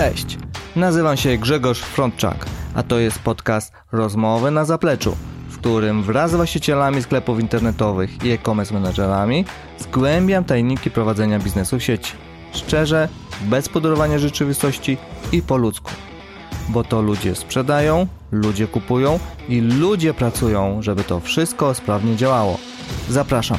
Cześć, nazywam się Grzegorz Frontczak, a to jest podcast Rozmowy na zapleczu, w którym wraz z właścicielami sklepów internetowych i e-commerce menedżerami zgłębiam tajniki prowadzenia biznesu w sieci. Szczerze, bez pudrowania rzeczywistości i po ludzku. Bo to ludzie sprzedają, ludzie kupują i ludzie pracują, żeby to wszystko sprawnie działało. Zapraszam.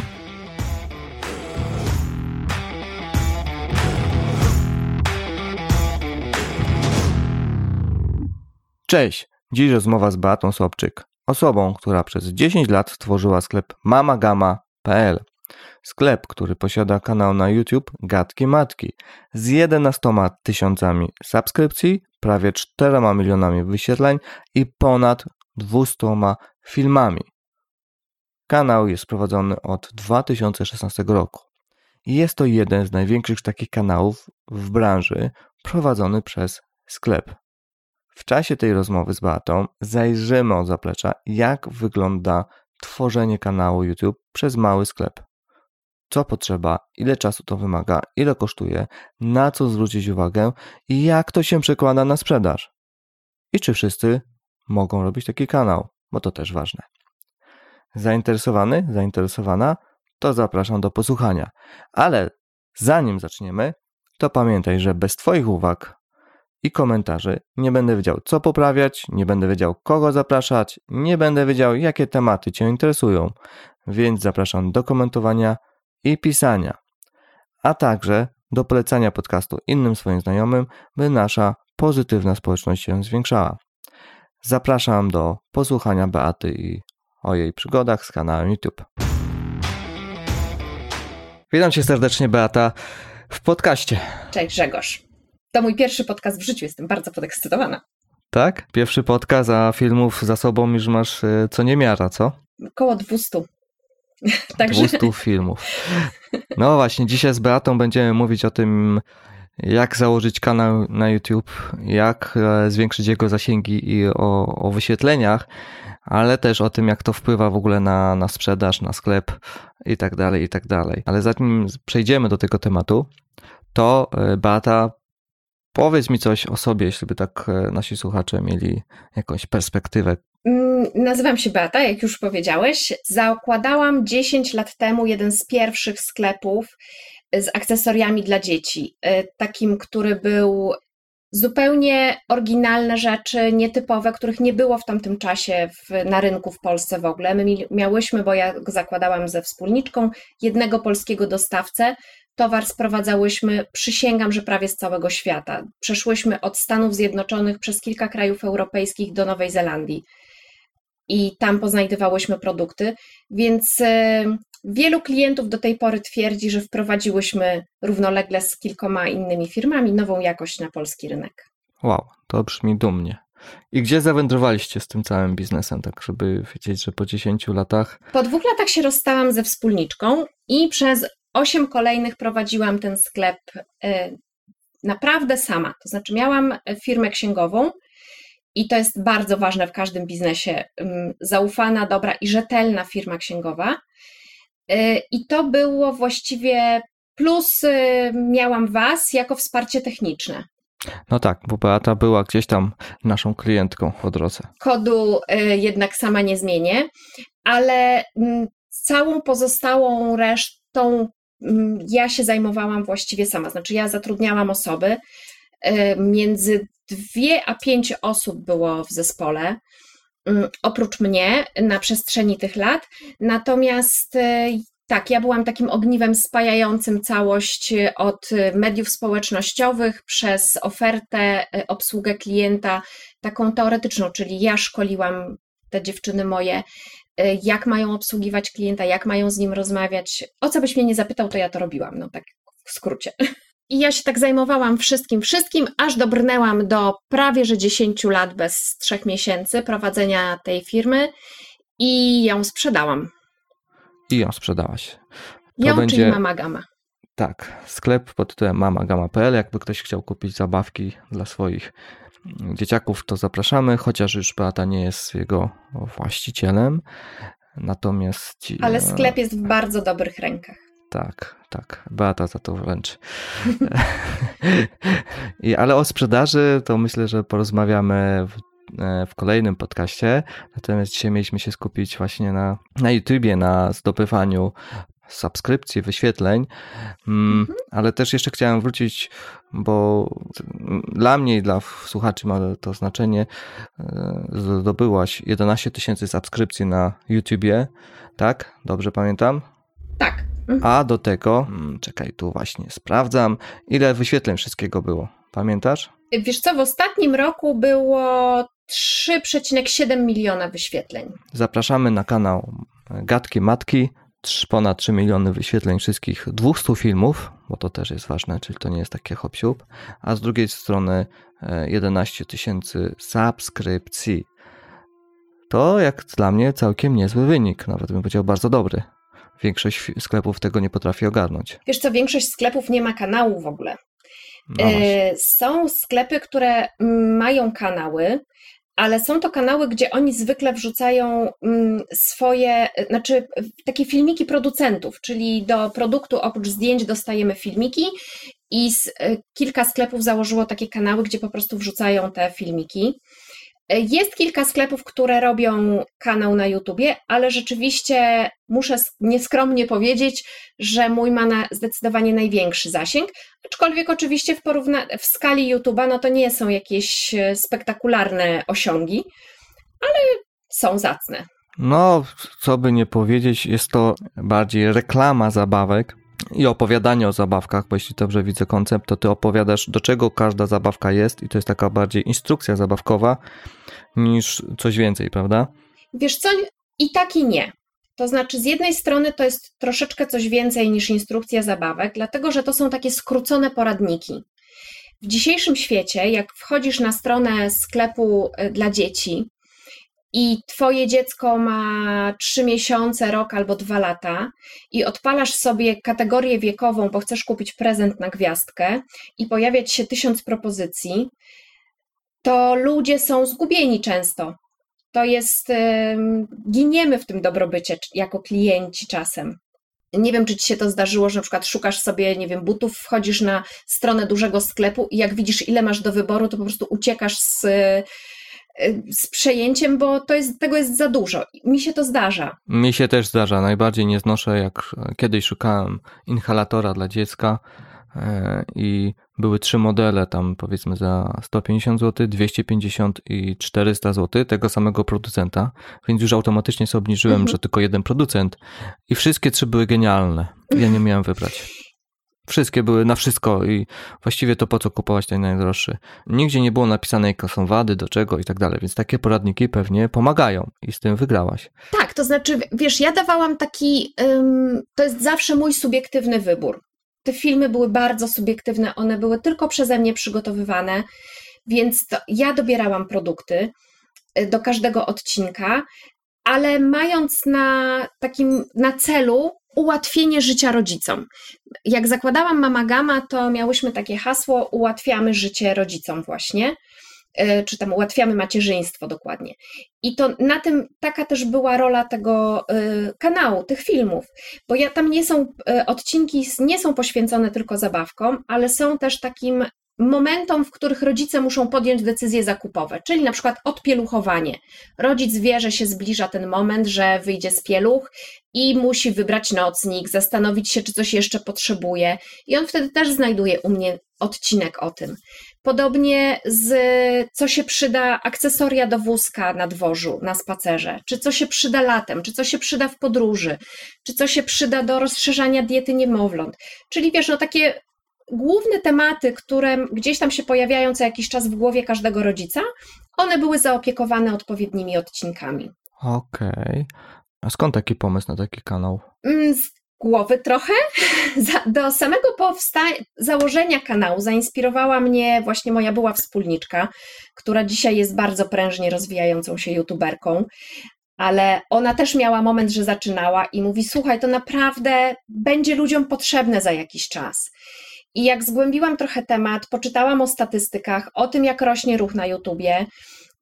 Cześć, dziś rozmowa z Beatą Sobczyk, osobą, która przez 10 lat stworzyła sklep mamagama.pl. Sklep, który posiada kanał na YouTube Gadki Matki z 11 tysiącami subskrypcji, prawie 4 milionami wyświetleń i ponad 200 filmami. Kanał jest prowadzony od 2016 roku. Jest to jeden z największych takich kanałów w branży prowadzony przez sklep. W czasie tej rozmowy z Beatą zajrzymy od zaplecza, jak wygląda tworzenie kanału YouTube przez mały sklep. Co potrzeba, ile czasu to wymaga, ile kosztuje, na co zwrócić uwagę i jak to się przekłada na sprzedaż. I czy wszyscy mogą robić taki kanał, bo to też ważne. Zainteresowany, zainteresowana? To zapraszam do posłuchania. Ale zanim zaczniemy, to pamiętaj, że bez Twoich uwag i komentarzy nie będę wiedział, co poprawiać, nie będę wiedział, kogo zapraszać, nie będę wiedział, jakie tematy Cię interesują, więc zapraszam do komentowania i pisania, a także do polecania podcastu innym swoim znajomym, by nasza pozytywna społeczność się zwiększała. Zapraszam do posłuchania Beaty i o jej przygodach z kanałem YouTube. Witam Cię serdecznie, Beata, w podcaście. Cześć Grzegorz. To mój pierwszy podcast w życiu, jestem bardzo podekscytowana. Tak? Pierwszy podcast, a filmów za sobą już masz co niemiara, co? Około 200. Także... 200 filmów. No właśnie, dzisiaj z Beatą będziemy mówić o tym, jak założyć kanał na YouTube, jak zwiększyć jego zasięgi i o wyświetleniach, ale też o tym, jak to wpływa w ogóle na sprzedaż, na sklep i tak dalej, i tak dalej. Ale zanim przejdziemy do tego tematu, to Beata, powiedz mi coś o sobie, jeśli by tak nasi słuchacze mieli jakąś perspektywę. Nazywam się Beata, jak już powiedziałeś. Zakładałam 10 lat temu jeden z pierwszych sklepów z akcesoriami dla dzieci. Takim, który był zupełnie oryginalne rzeczy, nietypowe, których nie było w tamtym czasie na rynku w Polsce w ogóle. My miałyśmy, bo ja go zakładałam ze wspólniczką, jednego polskiego dostawcę. Towar sprowadzałyśmy, przysięgam, że prawie z całego świata. Przeszłyśmy od Stanów Zjednoczonych przez kilka krajów europejskich do Nowej Zelandii i tam poznajdywałyśmy produkty, więc wielu klientów do tej pory twierdzi, że wprowadziłyśmy równolegle z kilkoma innymi firmami nową jakość na polski rynek. Wow, to brzmi dumnie. I gdzie zawędrowaliście z tym całym biznesem, tak żeby wiedzieć, że po 10 latach... Po 2 latach się rozstałam ze wspólniczką i przez 8 kolejnych prowadziłam ten sklep naprawdę sama. To znaczy miałam firmę księgową i to jest bardzo ważne w każdym biznesie. Zaufana, dobra i rzetelna firma księgowa. I to było właściwie plus miałam Was jako wsparcie techniczne. No tak, bo Beata była gdzieś tam naszą klientką po drodze. Kodu jednak sama nie zmienię, ale całą pozostałą resztą ja się zajmowałam właściwie sama. Znaczy ja zatrudniałam osoby, między 2 a 5 osób było w zespole, oprócz mnie na przestrzeni tych lat. Natomiast tak, ja byłam takim ogniwem spajającym całość od mediów społecznościowych przez ofertę, obsługę klienta, taką teoretyczną, czyli ja szkoliłam te dziewczyny moje, jak mają obsługiwać klienta, jak mają z nim rozmawiać. O co byś mnie nie zapytał, to ja to robiłam, no tak w skrócie. I ja się tak zajmowałam wszystkim, aż dobrnęłam do prawie że 10 lat bez 3 miesięcy prowadzenia tej firmy i ją sprzedałam. I ją sprzedałaś. Czyli Mamagama. Tak, sklep pod tytułem mamagama.pl. Jakby ktoś chciał kupić zabawki dla swoich dzieciaków, to zapraszamy, chociaż już Beata nie jest jego właścicielem. Natomiast... Ale sklep jest w bardzo dobrych rękach. Tak. Beata za to wręcz. Ale o sprzedaży to myślę, że porozmawiamy w kolejnym podcaście. Natomiast dzisiaj mieliśmy się skupić właśnie na YouTubie, na zdobywaniu subskrypcji, wyświetleń, ale też jeszcze chciałem wrócić, bo dla mnie i dla słuchaczy ma to znaczenie. Zdobyłaś 11 000 subskrypcji na YouTubie, tak? Dobrze pamiętam? Tak. A do tego, czekaj, tu właśnie sprawdzam, ile wyświetleń wszystkiego było. Pamiętasz? Wiesz co, w ostatnim roku było 3,7 miliona wyświetleń. Zapraszamy na kanał Gadki Matki. Ponad 3 miliony wyświetleń wszystkich 200 filmów, bo to też jest ważne, czyli to nie jest takie hop-siup, a z drugiej strony 11 000 subskrypcji. To jak dla mnie całkiem niezły wynik, nawet bym powiedział bardzo dobry. Większość sklepów tego nie potrafi ogarnąć. Wiesz co, większość sklepów nie ma kanału w ogóle. No są sklepy, które mają kanały, ale są to kanały, gdzie oni zwykle wrzucają swoje, znaczy takie filmiki producentów, czyli do produktu oprócz zdjęć dostajemy filmiki i kilka sklepów założyło takie kanały, gdzie po prostu wrzucają te filmiki. Jest kilka sklepów, które robią kanał na YouTubie, ale rzeczywiście muszę nieskromnie powiedzieć, że mój ma zdecydowanie największy zasięg, aczkolwiek oczywiście w skali YouTube'a no to nie są jakieś spektakularne osiągi, ale są zacne. No, co by nie powiedzieć, jest to bardziej reklama zabawek i opowiadanie o zabawkach, bo jeśli dobrze widzę koncept, to ty opowiadasz, do czego każda zabawka jest i to jest taka bardziej instrukcja zabawkowa niż coś więcej, prawda? Wiesz co, i tak i nie. To znaczy z jednej strony to jest troszeczkę coś więcej niż instrukcja zabawek, dlatego że to są takie skrócone poradniki. W dzisiejszym świecie, jak wchodzisz na stronę sklepu dla dzieci i twoje dziecko ma 3 miesiące, rok albo 2 lata i odpalasz sobie kategorię wiekową, bo chcesz kupić prezent na gwiazdkę i pojawiać się 1000 propozycji, to ludzie są zgubieni często. To jest, giniemy w tym dobrobycie jako klienci czasem. Nie wiem, czy ci się to zdarzyło, że na przykład szukasz sobie, nie wiem, butów, wchodzisz na stronę dużego sklepu i jak widzisz, ile masz do wyboru, to po prostu uciekasz z przejęciem, bo tego jest za dużo. Mi się to zdarza. Mi się też zdarza. Najbardziej nie znoszę, jak kiedyś szukałem inhalatora dla dziecka i były 3 modele, tam powiedzmy za 150 zł, 250 i 400 zł tego samego producenta, więc już automatycznie sobie obniżyłem, że tylko jeden producent i wszystkie 3 były genialne. Ja nie miałem wybrać. Wszystkie były na wszystko i właściwie to po co kupować ten najdroższy. Nigdzie nie było napisane, jakie są wady, do czego i tak dalej, więc takie poradniki pewnie pomagają i z tym wygrałaś. Tak, to znaczy, wiesz, ja dawałam taki, to jest zawsze mój subiektywny wybór. Te filmy były bardzo subiektywne, one były tylko przeze mnie przygotowywane, więc ja dobierałam produkty do każdego odcinka, ale mając na celu ułatwienie życia rodzicom. Jak zakładałam Mama Gama, to miałyśmy takie hasło: ułatwiamy życie rodzicom właśnie, czy tam ułatwiamy macierzyństwo dokładnie. I to na tym taka też była rola tego kanału, tych filmów, bo tam odcinki nie są poświęcone tylko zabawkom, ale są też takim momentom, w których rodzice muszą podjąć decyzje zakupowe, czyli na przykład odpieluchowanie. Rodzic wie, że się zbliża ten moment, że wyjdzie z pieluch i musi wybrać nocnik, zastanowić się, czy coś jeszcze potrzebuje i on wtedy też znajduje u mnie odcinek o tym. Podobnie co się przyda, akcesoria do wózka na dworzu, na spacerze, czy co się przyda latem, czy co się przyda w podróży, czy co się przyda do rozszerzania diety niemowląt. Czyli wiesz, takie główne tematy, które gdzieś tam się pojawiają co jakiś czas w głowie każdego rodzica, one były zaopiekowane odpowiednimi odcinkami. Okej. A skąd taki pomysł na taki kanał? Z głowy trochę. Do samego założenia kanału zainspirowała mnie właśnie moja była wspólniczka, która dzisiaj jest bardzo prężnie rozwijającą się youtuberką, ale ona też miała moment, że zaczynała i mówi: słuchaj, to naprawdę będzie ludziom potrzebne za jakiś czas. I jak zgłębiłam trochę temat, poczytałam o statystykach, o tym, jak rośnie ruch na YouTubie,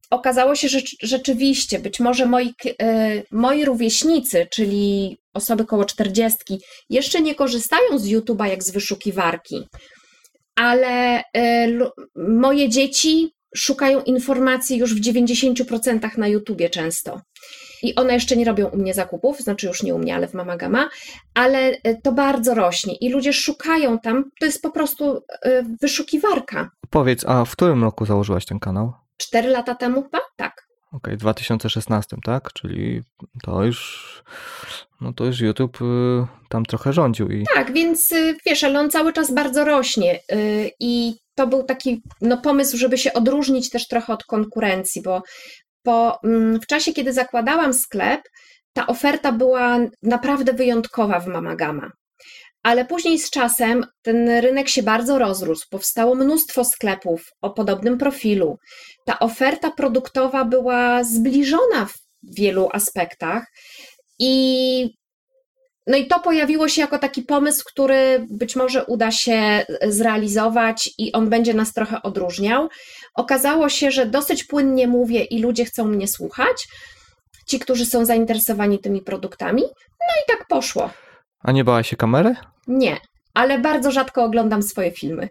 okazało się, że rzeczywiście być może moi rówieśnicy, czyli osoby koło 40, jeszcze nie korzystają z YouTube'a jak z wyszukiwarki, ale moje dzieci szukają informacji już w 90% na YouTubie często. I one jeszcze nie robią u mnie zakupów, znaczy już nie u mnie, ale w Mama Gama, ale to bardzo rośnie i ludzie szukają tam, to jest po prostu wyszukiwarka. Powiedz, a w którym roku założyłaś ten kanał? 4 lata temu chyba? Tak. Okej, w 2016, tak? Czyli to już YouTube tam trochę rządził. Tak, więc wiesz, ale on cały czas bardzo rośnie i to był taki pomysł, żeby się odróżnić też trochę od konkurencji, bo w czasie, kiedy zakładałam sklep, ta oferta była naprawdę wyjątkowa w Mama Gama. Ale później z czasem ten rynek się bardzo rozrósł, powstało mnóstwo sklepów o podobnym profilu. Ta oferta produktowa była zbliżona w wielu aspektach i to pojawiło się jako taki pomysł, który być może uda się zrealizować i on będzie nas trochę odróżniał. Okazało się, że dosyć płynnie mówię i ludzie chcą mnie słuchać, ci, którzy są zainteresowani tymi produktami, i tak poszło. A nie bałaś się kamery? Nie, ale bardzo rzadko oglądam swoje filmy.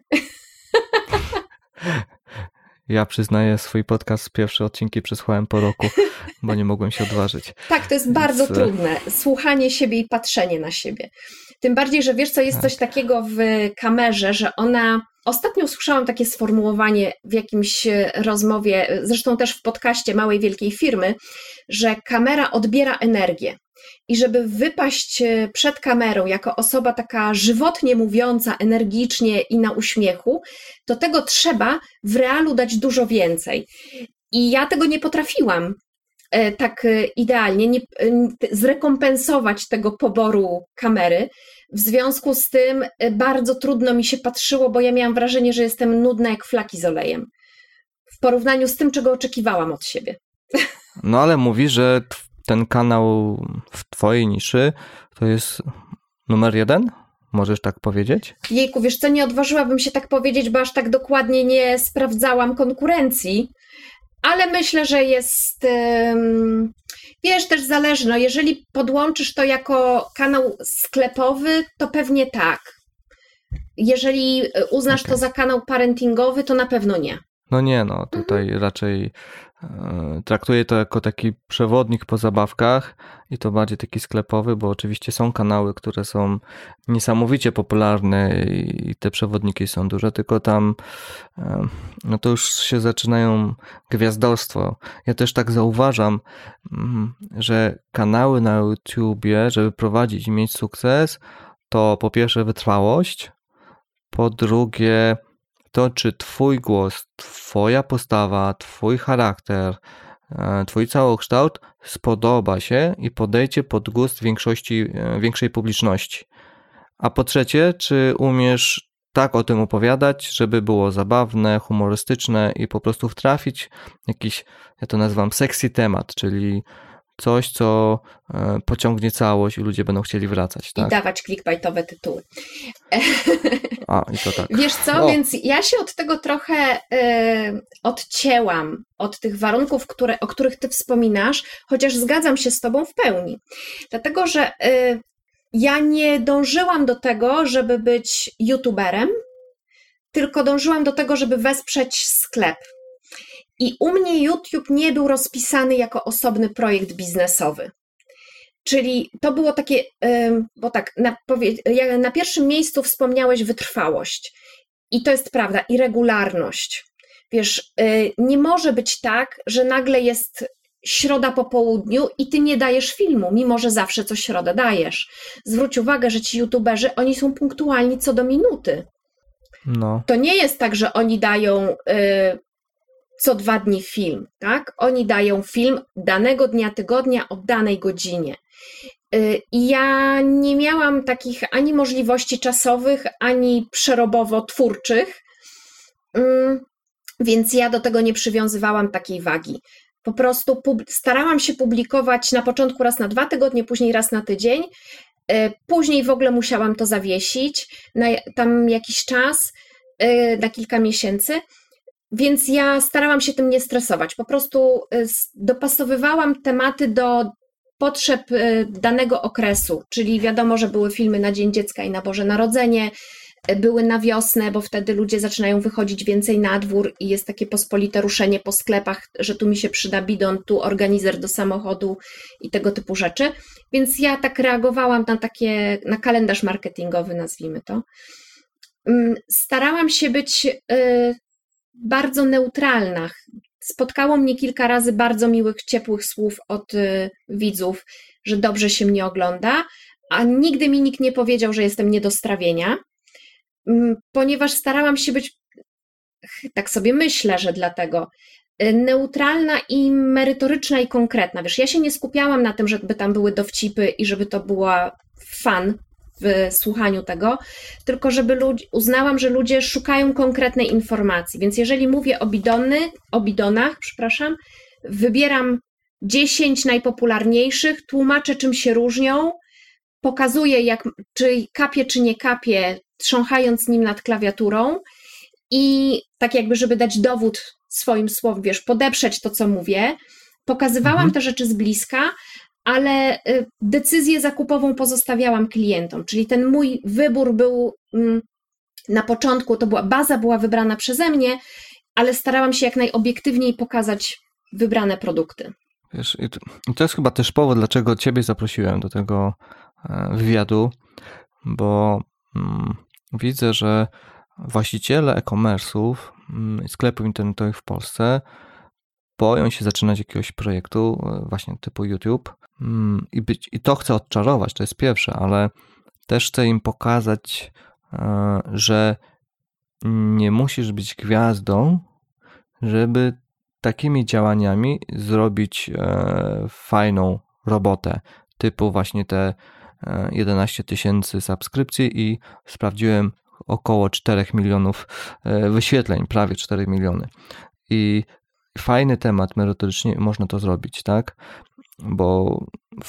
Ja przyznaję, swój podcast, pierwsze odcinki przesłuchałem po roku, bo nie mogłem się odważyć. Tak, to jest bardzo trudne, słuchanie siebie i patrzenie na siebie. Tym bardziej, że wiesz co, jest coś takiego w kamerze, że ona... Ostatnio usłyszałam takie sformułowanie w jakimś rozmowie, zresztą też w podcaście małej wielkiej firmy, że kamera odbiera energię. I żeby wypaść przed kamerą jako osoba taka żywotnie mówiąca, energicznie i na uśmiechu, to tego trzeba w realu dać dużo więcej. I ja tego nie potrafiłam tak idealnie zrekompensować tego poboru kamery. W związku z tym bardzo trudno mi się patrzyło, bo ja miałam wrażenie, że jestem nudna jak flaki z olejem. W porównaniu z tym, czego oczekiwałam od siebie. No ale mówisz, że ten kanał w twojej niszy to jest numer 1? Możesz tak powiedzieć? Jejku, wiesz co, nie odważyłabym się tak powiedzieć, bo aż tak dokładnie nie sprawdzałam konkurencji, ale myślę, że jest, wiesz, też zależy, jeżeli podłączysz to jako kanał sklepowy, to pewnie tak. Jeżeli uznasz to za kanał parentingowy, to na pewno nie. No nie, tutaj raczej traktuję to jako taki przewodnik po zabawkach i to bardziej taki sklepowy, bo oczywiście są kanały, które są niesamowicie popularne i te przewodniki są duże, tylko tam to już się zaczynają gwiazdorstwo. Ja też tak zauważam, że kanały na YouTubie, żeby prowadzić i mieć sukces, to po pierwsze wytrwałość, po drugie to, czy twój głos, twoja postawa, twój charakter, twój całokształt spodoba się i podejdzie pod gust większej publiczności. A po trzecie, czy umiesz tak o tym opowiadać, żeby było zabawne, humorystyczne i po prostu wtrafić jakiś, ja to nazywam sexy temat, czyli coś, co pociągnie całość i ludzie będą chcieli wracać. Tak? I dawać clickbaitowe tytuły. I to tak. Wiesz co, więc ja się od tego trochę odcięłam, od tych warunków, o których ty wspominasz, chociaż zgadzam się z tobą w pełni. Dlatego, że ja nie dążyłam do tego, żeby być youtuberem, tylko dążyłam do tego, żeby wesprzeć sklep. I u mnie YouTube nie był rozpisany jako osobny projekt biznesowy. Czyli to było takie, bo tak, na pierwszym miejscu wspomniałeś wytrwałość. I to jest prawda, i regularność. Wiesz, nie może być tak, że nagle jest środa po południu i ty nie dajesz filmu, mimo że zawsze co środę dajesz. Zwróć uwagę, że ci youtuberzy, oni są punktualni co do minuty. No. To nie jest tak, że oni dają co 2 dni film, tak? Oni dają film danego dnia tygodnia o danej godzinie. I ja nie miałam takich ani możliwości czasowych, ani przerobowo-twórczych, więc ja do tego nie przywiązywałam takiej wagi. Po prostu starałam się publikować na początku raz na 2 tygodnie, później raz na tydzień, później w ogóle musiałam to zawiesić na tam jakiś czas, na kilka miesięcy. Więc ja starałam się tym nie stresować. Po prostu dopasowywałam tematy do potrzeb danego okresu, czyli wiadomo, że były filmy na Dzień Dziecka i na Boże Narodzenie, były na wiosnę, bo wtedy ludzie zaczynają wychodzić więcej na dwór i jest takie pospolite ruszenie po sklepach, że tu mi się przyda bidon, tu organizer do samochodu i tego typu rzeczy. Więc ja tak reagowałam na kalendarz marketingowy, nazwijmy to. Starałam się być bardzo neutralna. Spotkało mnie kilka razy bardzo miłych, ciepłych słów od widzów, że dobrze się mnie ogląda, a nigdy mi nikt nie powiedział, że jestem nie do strawienia, ponieważ starałam się być, tak sobie myślę, że dlatego, neutralna i merytoryczna i konkretna. Wiesz, ja się nie skupiałam na tym, żeby tam były dowcipy i żeby to była fan w słuchaniu tego, tylko uznałam, że ludzie szukają konkretnej informacji, więc jeżeli mówię o bidonach, wybieram 10 najpopularniejszych, tłumaczę, czym się różnią, pokazuję, czy kapie, czy nie kapie, trząchając nim nad klawiaturą i tak jakby, żeby dać dowód swoim słowom, wiesz, podeprzeć to, co mówię. Pokazywałam te rzeczy z bliska, ale decyzję zakupową pozostawiałam klientom, czyli ten mój wybór był na początku, baza była wybrana przeze mnie, ale starałam się jak najobiektywniej pokazać wybrane produkty. Wiesz, i to jest chyba też powód, dlaczego Ciebie zaprosiłem do tego wywiadu, bo widzę, że właściciele e-commerce'ów, sklepów internetowych w Polsce boją się zaczynać jakiegoś projektu właśnie typu YouTube i to chcę odczarować, to jest pierwsze, ale też chcę im pokazać, że nie musisz być gwiazdą, żeby takimi działaniami zrobić fajną robotę, typu właśnie te 11 000 subskrypcji i sprawdziłem około 4 milionów wyświetleń, prawie 4 miliony. I fajny temat, merytorycznie można to zrobić, tak? Bo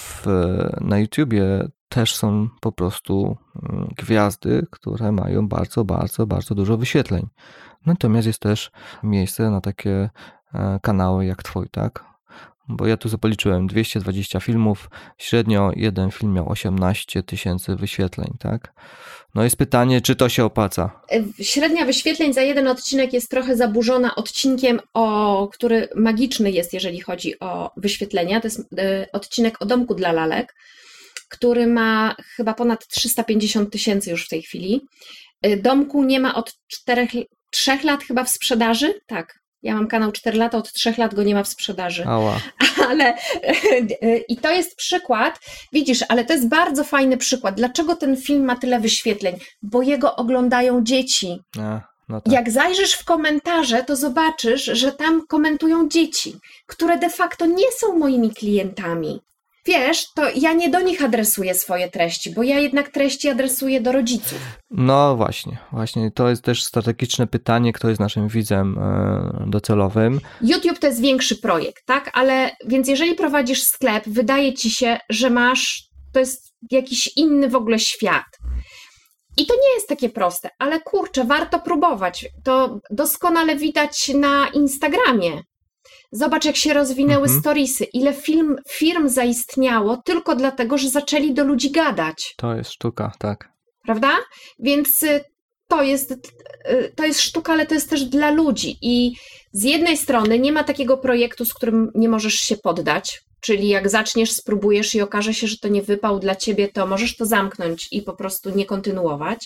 na YouTubie też są po prostu gwiazdy, które mają bardzo, bardzo, bardzo dużo wyświetleń. Natomiast jest też miejsce na takie kanały jak Twój, tak? Bo ja tu policzyłem 220 filmów, średnio jeden film miał 18 000 wyświetleń, tak? No jest pytanie, czy to się opłaca? Średnia wyświetleń za jeden odcinek jest trochę zaburzona odcinkiem, który magiczny jest, jeżeli chodzi o wyświetlenia. To jest odcinek o domku dla lalek, który ma chyba ponad 350 000 już w tej chwili. Domku nie ma od 3 lat chyba w sprzedaży, tak. Ja mam kanał 4 lata, od 3 lat go nie ma w sprzedaży. Ała. Ale i to jest przykład, widzisz, ale to jest bardzo fajny przykład. Dlaczego ten film ma tyle wyświetleń? Bo jego oglądają dzieci. No tak. Jak zajrzysz w komentarze, to zobaczysz, że tam komentują dzieci, które de facto nie są moimi klientami. Wiesz, to ja nie do nich adresuję swoje treści, bo ja jednak treści adresuję do rodziców. No właśnie, to jest też strategiczne pytanie, kto jest naszym widzem docelowym. YouTube to jest większy projekt, tak? Ale więc jeżeli prowadzisz sklep, wydaje ci się, że to jest jakiś inny w ogóle świat. I to nie jest takie proste, ale kurczę, warto próbować. To doskonale widać na Instagramie. Zobacz, jak się rozwinęły storiesy, ile firm zaistniało tylko dlatego, że zaczęli do ludzi gadać. To jest sztuka, tak. Prawda? Więc to jest sztuka, ale to jest też dla ludzi. I z jednej strony nie ma takiego projektu, z którym nie możesz się poddać, czyli jak zaczniesz, spróbujesz i okaże się, że to nie wypał dla ciebie, to możesz to zamknąć i po prostu nie kontynuować.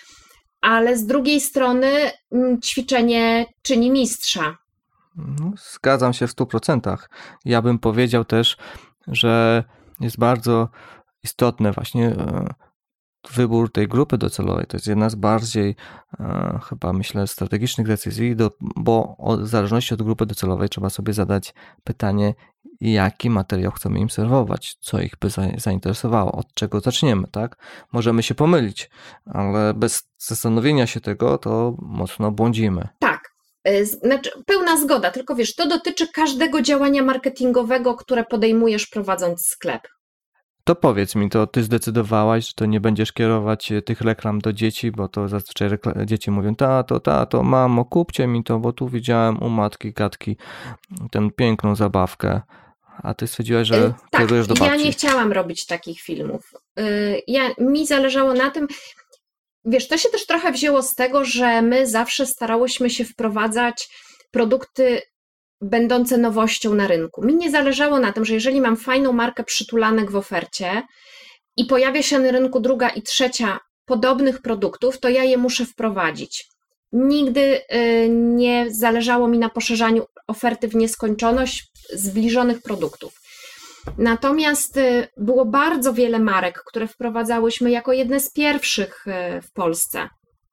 Ale z drugiej strony ćwiczenie czyni mistrza. No, zgadzam się w 100%. Ja bym powiedział też, że jest bardzo istotne właśnie wybór tej grupy docelowej. To jest jedna z bardziej chyba myślę strategicznych decyzji, bo w zależności od grupy docelowej trzeba sobie zadać pytanie, jaki materiał chcemy im serwować, co ich by zainteresowało, od czego zaczniemy, tak? Możemy się pomylić, ale bez zastanowienia się tego to mocno błądzimy. Tak. Znaczy, pełna zgoda, tylko wiesz, to dotyczy każdego działania marketingowego, które podejmujesz prowadząc sklep. To powiedz mi, to ty zdecydowałaś, że to nie będziesz kierować tych reklam do dzieci, bo to zazwyczaj dzieci mówią, tato, mamo, kupcie mi to, bo tu widziałem u matki Gatki tę piękną zabawkę, a ty stwierdziłaś, że kierujesz do babci. Ja nie chciałam robić takich filmów. Mi zależało na tym, wiesz, to się też trochę wzięło z tego, że my zawsze starałyśmy się wprowadzać produkty będące nowością na rynku. Mi nie zależało na tym, że jeżeli mam fajną markę przytulanek w ofercie i pojawia się na rynku druga i trzecia podobnych produktów, to ja je muszę wprowadzić. Nigdy nie zależało mi na poszerzaniu oferty w nieskończoność zbliżonych produktów. Natomiast było bardzo wiele marek, które wprowadzałyśmy jako jedne z pierwszych w Polsce.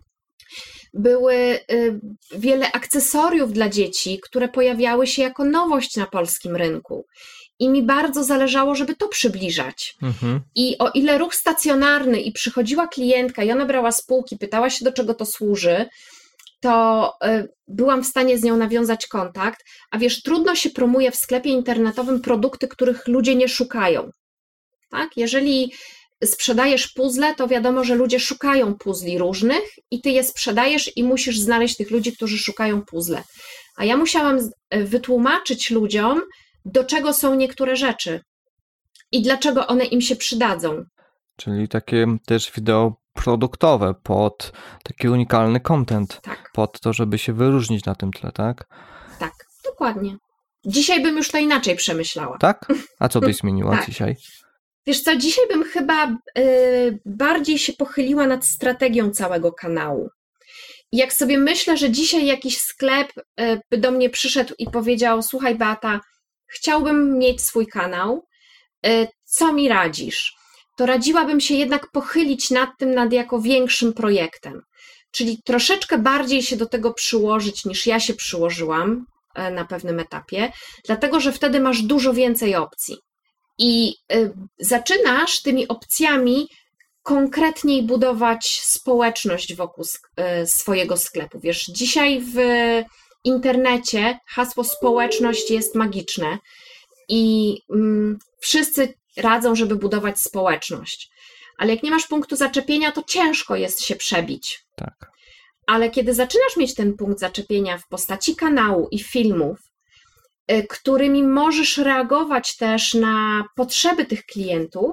Były wiele akcesoriów dla dzieci, które pojawiały się jako nowość na polskim rynku. I mi bardzo zależało, żeby to przybliżać. I o ile ruch stacjonarny i przychodziła klientka i ona brała z półki, pytała się, do czego to służy, to byłam w stanie z nią nawiązać kontakt, a wiesz, trudno się promuje w sklepie internetowym produkty, których ludzie nie szukają. Tak? Jeżeli sprzedajesz puzzle, to wiadomo, że ludzie szukają puzli różnych i ty je sprzedajesz i musisz znaleźć tych ludzi, którzy szukają puzzle. A ja musiałam wytłumaczyć ludziom, do czego są niektóre rzeczy i dlaczego one im się przydadzą. Czyli takie też wideo produktowe pod taki unikalny content, tak. Pod to, żeby się wyróżnić na tym tle, tak? Tak, dokładnie. Dzisiaj bym już to inaczej przemyślała. Tak? A co byś zmieniła tak. dzisiaj? Wiesz co, dzisiaj bym chyba bardziej się pochyliła nad strategią całego kanału. I jak sobie myślę, że dzisiaj jakiś sklep by do mnie przyszedł i powiedział, słuchaj Beata, chciałbym mieć swój kanał, co mi radzisz? To radziłabym się jednak pochylić nad tym, nad jako większym projektem. Czyli troszeczkę bardziej się do tego przyłożyć, niż ja się przyłożyłam na pewnym etapie, dlatego że wtedy masz dużo więcej opcji. I zaczynasz tymi opcjami konkretniej budować społeczność wokół swojego sklepu. Wiesz, dzisiaj w internecie hasło społeczność jest magiczne i wszyscy radzą, żeby budować społeczność. Ale jak nie masz punktu zaczepienia, to ciężko jest się przebić. Tak. Ale kiedy zaczynasz mieć ten punkt zaczepienia w postaci kanału i filmów, którymi możesz reagować też na potrzeby tych klientów,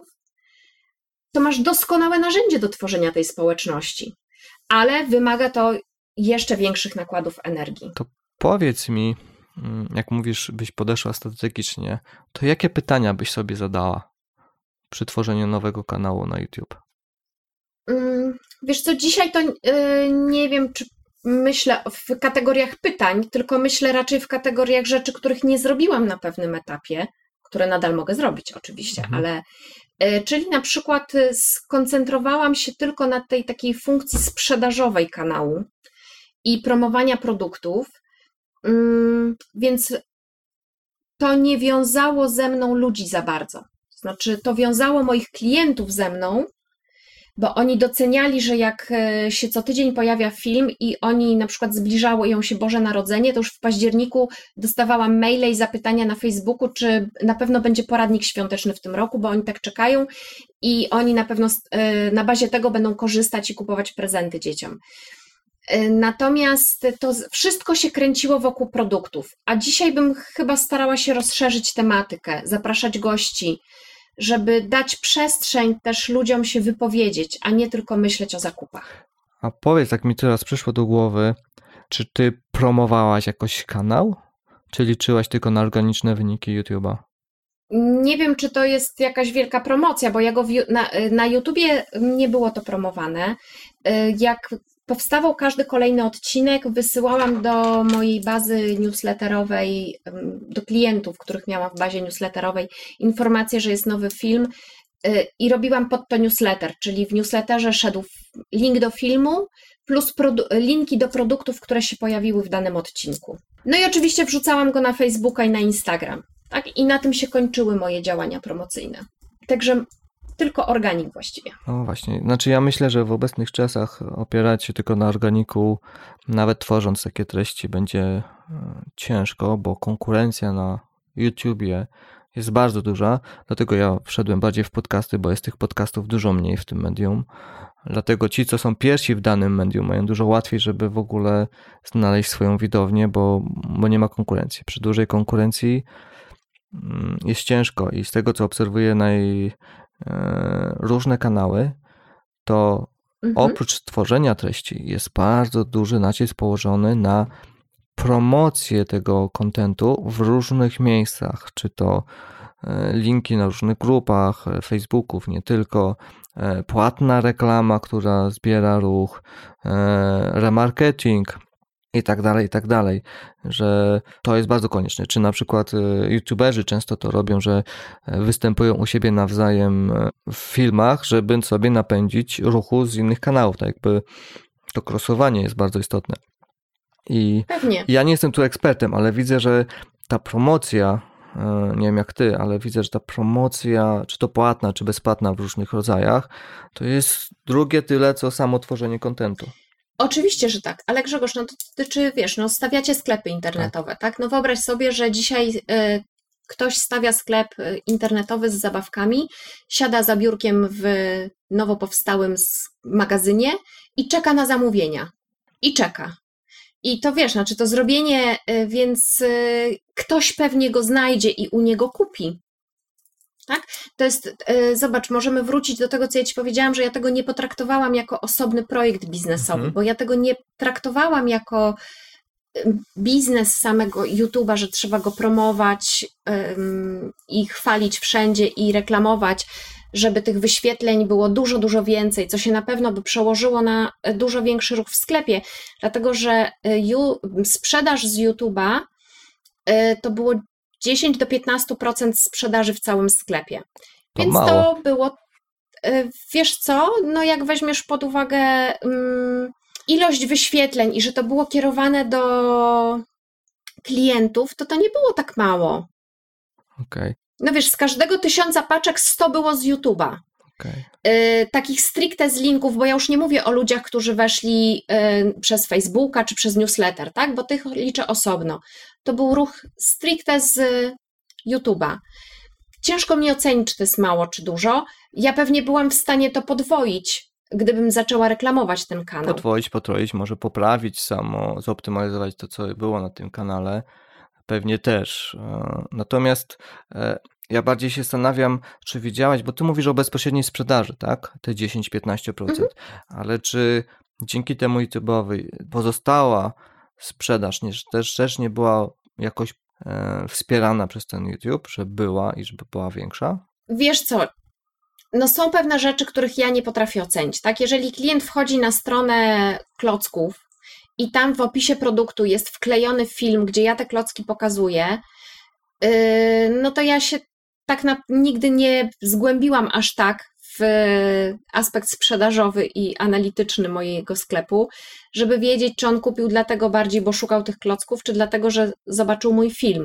to masz doskonałe narzędzie do tworzenia tej społeczności. Ale wymaga to jeszcze większych nakładów energii. To powiedz mi, jak mówisz, byś podeszła strategicznie, to jakie pytania byś sobie zadała przy tworzeniu nowego kanału na YouTube? Wiesz co, dzisiaj to nie wiem, czy myślę w kategoriach pytań, tylko myślę raczej w kategoriach rzeczy, których nie zrobiłam na pewnym etapie, które nadal mogę zrobić oczywiście, ale czyli na przykład skoncentrowałam się tylko na tej takiej funkcji sprzedażowej kanału i promowania produktów, więc to nie wiązało ze mną ludzi za bardzo. Znaczy, to wiązało moich klientów ze mną, bo oni doceniali, że jak się co tydzień pojawia film i oni na przykład zbliżało się Boże Narodzenie, to już w październiku dostawałam maile i zapytania na Facebooku, czy na pewno będzie poradnik świąteczny w tym roku, bo oni tak czekają i oni na pewno na bazie tego będą korzystać i kupować prezenty dzieciom. Natomiast to wszystko się kręciło wokół produktów, a dzisiaj bym chyba starała się rozszerzyć tematykę, zapraszać gości, żeby dać przestrzeń też ludziom się wypowiedzieć, a nie tylko myśleć o zakupach. A powiedz, jak mi teraz przyszło do głowy, czy ty promowałaś jakoś kanał? Czy liczyłaś tylko na organiczne wyniki YouTube'a? Nie wiem, czy to jest jakaś wielka promocja, bo ja go na YouTubie nie było to promowane. Jak powstawał każdy kolejny odcinek, wysyłałam do mojej bazy newsletterowej, do klientów, których miałam w bazie newsletterowej, informację, że jest nowy film i robiłam pod to newsletter, czyli w newsletterze szedł link do filmu plus linki do produktów, które się pojawiły w danym odcinku. No i oczywiście wrzucałam go na Facebooka i na Instagram. Tak? I na tym się kończyły moje działania promocyjne. Także tylko organik właściwie. No właśnie, znaczy ja myślę, że w obecnych czasach opierać się tylko na organiku, nawet tworząc takie treści, będzie ciężko, bo konkurencja na YouTubie jest bardzo duża, dlatego ja wszedłem bardziej w podcasty, bo jest tych podcastów dużo mniej w tym medium. Dlatego ci, co są pierwsi w danym medium, mają dużo łatwiej, żeby w ogóle znaleźć swoją widownię, bo nie ma konkurencji. Przy dużej konkurencji jest ciężko i z tego, co obserwuję różne kanały, to oprócz tworzenia treści jest bardzo duży nacisk położony na promocję tego kontentu w różnych miejscach, czy to linki na różnych grupach, Facebooków, nie tylko, płatna reklama, która zbiera ruch, remarketing i tak dalej, że to jest bardzo konieczne. Czy na przykład youtuberzy często to robią, że występują u siebie nawzajem w filmach, żeby sobie napędzić ruchu z innych kanałów, tak jakby to crossowanie jest bardzo istotne. I Pewnie. Ja nie jestem tu ekspertem, ale widzę, że ta promocja, nie wiem jak ty, ale widzę, że ta promocja, czy to płatna, czy bezpłatna w różnych rodzajach, to jest drugie tyle, co samo tworzenie kontentu. Oczywiście, że tak, ale Grzegorz, no to dotyczy, wiesz, no stawiacie sklepy internetowe, tak? No wyobraź sobie, że dzisiaj ktoś stawia sklep internetowy z zabawkami, siada za biurkiem w nowo powstałym magazynie i czeka na zamówienia. I czeka. I to wiesz, znaczy to zrobienie, więc ktoś pewnie go znajdzie i u niego kupi. Tak? To jest, zobacz, możemy wrócić do tego, co ja ci powiedziałam, że ja tego nie potraktowałam jako osobny projekt biznesowy, bo ja tego nie traktowałam jako biznes samego YouTube'a, że trzeba go promować i chwalić wszędzie i reklamować, żeby tych wyświetleń było dużo, dużo więcej, co się na pewno by przełożyło na dużo większy ruch w sklepie, dlatego że sprzedaż z YouTube'a to było 10 do 15% sprzedaży w całym sklepie. To Więc mało. to było, wiesz co, no jak weźmiesz pod uwagę ilość wyświetleń i że to było kierowane do klientów, to nie było tak mało. Okay. No wiesz, z każdego 1000 paczek 100 było z YouTube'a. Okay. Takich stricte z linków, bo ja już nie mówię o ludziach, którzy weszli przez Facebooka czy przez newsletter, tak? Bo tych liczę osobno. To był ruch stricte z YouTube'a. Ciężko mi ocenić, czy to jest mało, czy dużo. Ja pewnie byłam w stanie to podwoić, gdybym zaczęła reklamować ten kanał. Podwoić, potroić, może poprawić samo, zoptymalizować to, co było na tym kanale. Pewnie też. Natomiast ja bardziej się zastanawiam, czy widziałaś, bo ty mówisz o bezpośredniej sprzedaży, tak? Te 10-15%. Ale czy dzięki temu YouTube'owi pozostała sprzedaż też nie była jakoś wspierana przez ten YouTube, że była i żeby była większa? Wiesz co, no są pewne rzeczy, których ja nie potrafię ocenić, tak? Jeżeli klient wchodzi na stronę klocków i tam w opisie produktu jest wklejony film, gdzie ja te klocki pokazuję, no to ja się tak nigdy nie zgłębiłam aż tak w aspekt sprzedażowy i analityczny mojego sklepu, żeby wiedzieć, czy on kupił dlatego bardziej, bo szukał tych klocków, czy dlatego, że zobaczył mój film.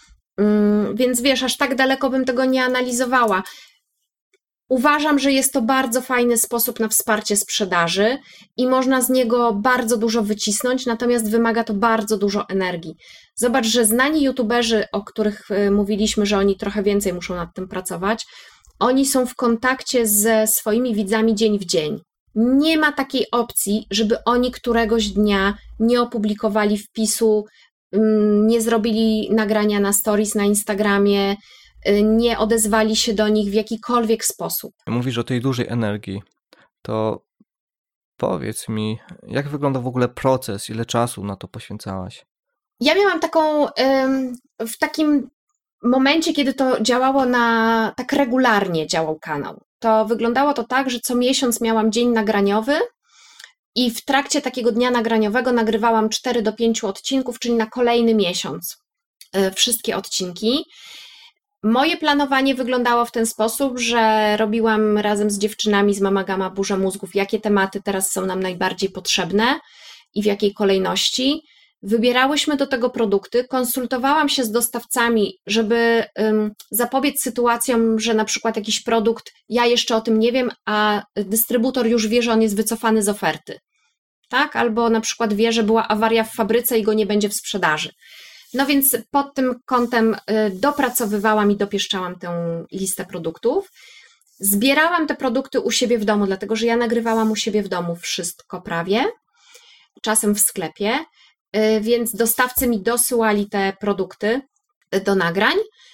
Więc wiesz, aż tak daleko bym tego nie analizowała. Uważam, że jest to bardzo fajny sposób na wsparcie sprzedaży i można z niego bardzo dużo wycisnąć, natomiast wymaga to bardzo dużo energii. Zobacz, że znani youtuberzy, o których mówiliśmy, że oni trochę więcej muszą nad tym pracować, oni są w kontakcie ze swoimi widzami dzień w dzień. Nie ma takiej opcji, żeby oni któregoś dnia nie opublikowali wpisu, nie zrobili nagrania na stories na Instagramie, nie odezwali się do nich w jakikolwiek sposób. Mówisz o tej dużej energii, to powiedz mi, jak wygląda w ogóle proces, ile czasu na to poświęcałaś? Ja miałam taką, w takim momencie, kiedy to działało tak regularnie działał kanał, to wyglądało to tak, że co miesiąc miałam dzień nagraniowy i w trakcie takiego dnia nagraniowego nagrywałam 4 do 5 odcinków, czyli na kolejny miesiąc wszystkie odcinki. Moje planowanie wyglądało w ten sposób, że robiłam razem z dziewczynami z Mama Gama burzę mózgów, jakie tematy teraz są nam najbardziej potrzebne i w jakiej kolejności. Wybierałyśmy do tego produkty, konsultowałam się z dostawcami, żeby zapobiec sytuacjom, że na przykład jakiś produkt, ja jeszcze o tym nie wiem, a dystrybutor już wie, że on jest wycofany z oferty. Tak? Albo na przykład wie, że była awaria w fabryce i go nie będzie w sprzedaży. No więc pod tym kątem dopracowywałam i dopieszczałam tę listę produktów. Zbierałam te produkty u siebie w domu, dlatego że ja nagrywałam u siebie w domu wszystko prawie, czasem w sklepie, więc dostawcy mi dosyłali te produkty do nagrań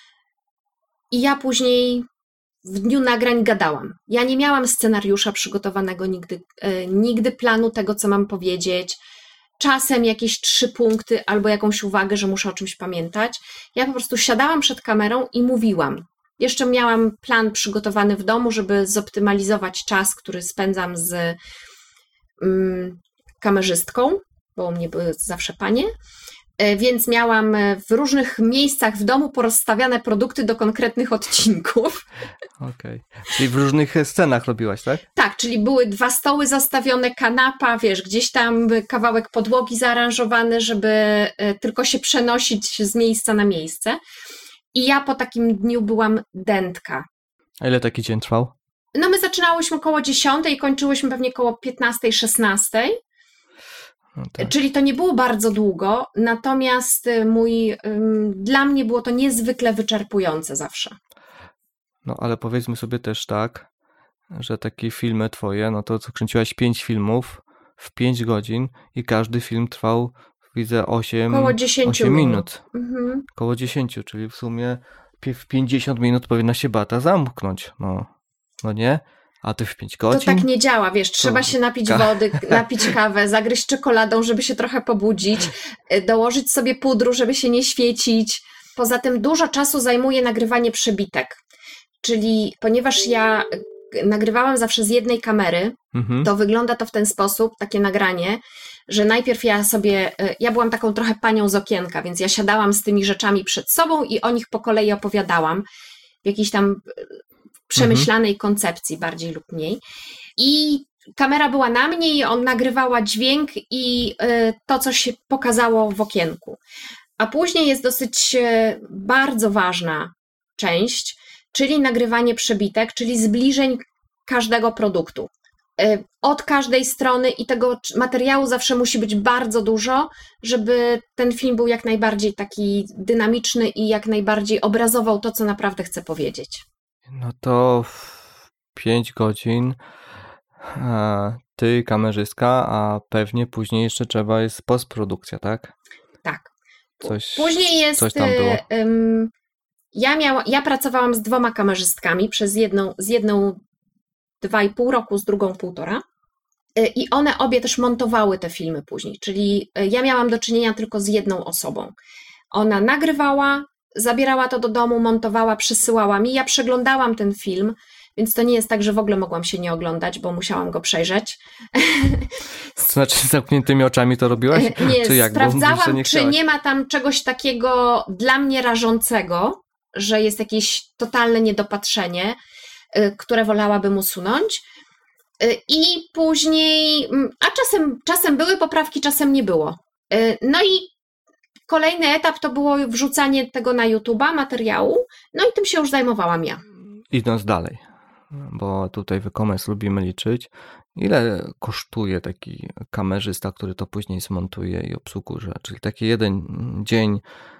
i ja później w dniu nagrań gadałam. Ja nie miałam scenariusza przygotowanego nigdy planu tego, co mam powiedzieć. Czasem jakieś 3 punkty albo jakąś uwagę, że muszę o czymś pamiętać. Ja po prostu siadałam przed kamerą i mówiłam. Jeszcze miałam plan przygotowany w domu, żeby zoptymalizować czas, który spędzam z kamerzystką, bo u mnie były zawsze panie. Więc miałam w różnych miejscach w domu porozstawiane produkty do konkretnych odcinków. Okej. Czyli w różnych scenach robiłaś, tak? Tak, czyli były 2 stoły zastawione, kanapa, wiesz, gdzieś tam kawałek podłogi zaaranżowany, żeby tylko się przenosić z miejsca na miejsce. I ja po takim dniu byłam dętka. A ile taki dzień trwał? No my zaczynałyśmy koło 10 i kończyłyśmy pewnie koło 15, 16. No tak. Czyli to nie było bardzo długo, natomiast dla mnie było to niezwykle wyczerpujące zawsze. No ale powiedzmy sobie też tak, że takie filmy twoje, no to co kręciłaś 5 filmów w 5 godzin i każdy film trwał, widzę, 8 minut. Mhm. Koło 10, czyli w sumie w 50 minut powinna się Beata zamknąć. No nie? A ty w 5 godzin? To tak nie działa, wiesz, trzeba się napić wody, napić kawę, zagryźć czekoladą, żeby się trochę pobudzić, dołożyć sobie pudru, żeby się nie świecić. Poza tym dużo czasu zajmuje nagrywanie przebitek. Czyli ponieważ ja nagrywałam zawsze z jednej kamery, to wygląda to w ten sposób, takie nagranie, że najpierw ja byłam taką trochę panią z okienka, więc ja siadałam z tymi rzeczami przed sobą i o nich po kolei opowiadałam w jakiejś tam przemyślanej koncepcji, bardziej lub mniej. I kamera była na mnie i on nagrywała dźwięk i to, co się pokazało w okienku. A później jest dosyć bardzo ważna część, czyli nagrywanie przebitek, czyli zbliżeń każdego produktu. Od każdej strony i tego materiału zawsze musi być bardzo dużo, żeby ten film był jak najbardziej taki dynamiczny i jak najbardziej obrazował to, co naprawdę chcę powiedzieć. No to 5 godzin ty, kamerzystka, a pewnie później jeszcze trzeba jest postprodukcja, tak? Tak. Później jest... Coś tam było. Ja pracowałam z 2 kamerzystkami, z jedną 2,5 roku, z drugą 1,5. I one obie też montowały te filmy później, czyli ja miałam do czynienia tylko z jedną osobą. Ona nagrywała, zabierała to do domu, montowała, przysyłała mi, ja przeglądałam ten film, więc to nie jest tak, że w ogóle mogłam się nie oglądać, bo musiałam go przejrzeć. To znaczy z zamkniętymi oczami to robiłaś? Nie, czy jak? Sprawdzałam, czy nie ma tam czegoś takiego dla mnie rażącego, że jest jakieś totalne niedopatrzenie, które wolałabym usunąć. I później, a czasem były poprawki, czasem nie było. No i kolejny etap to było wrzucanie tego na YouTube'a, materiału, no i tym się już zajmowałam ja. Idąc dalej, bo tutaj w e-commerce lubimy liczyć, ile kosztuje taki kamerzysta, który to później zmontuje i obsługuje, czyli taki jeden dzień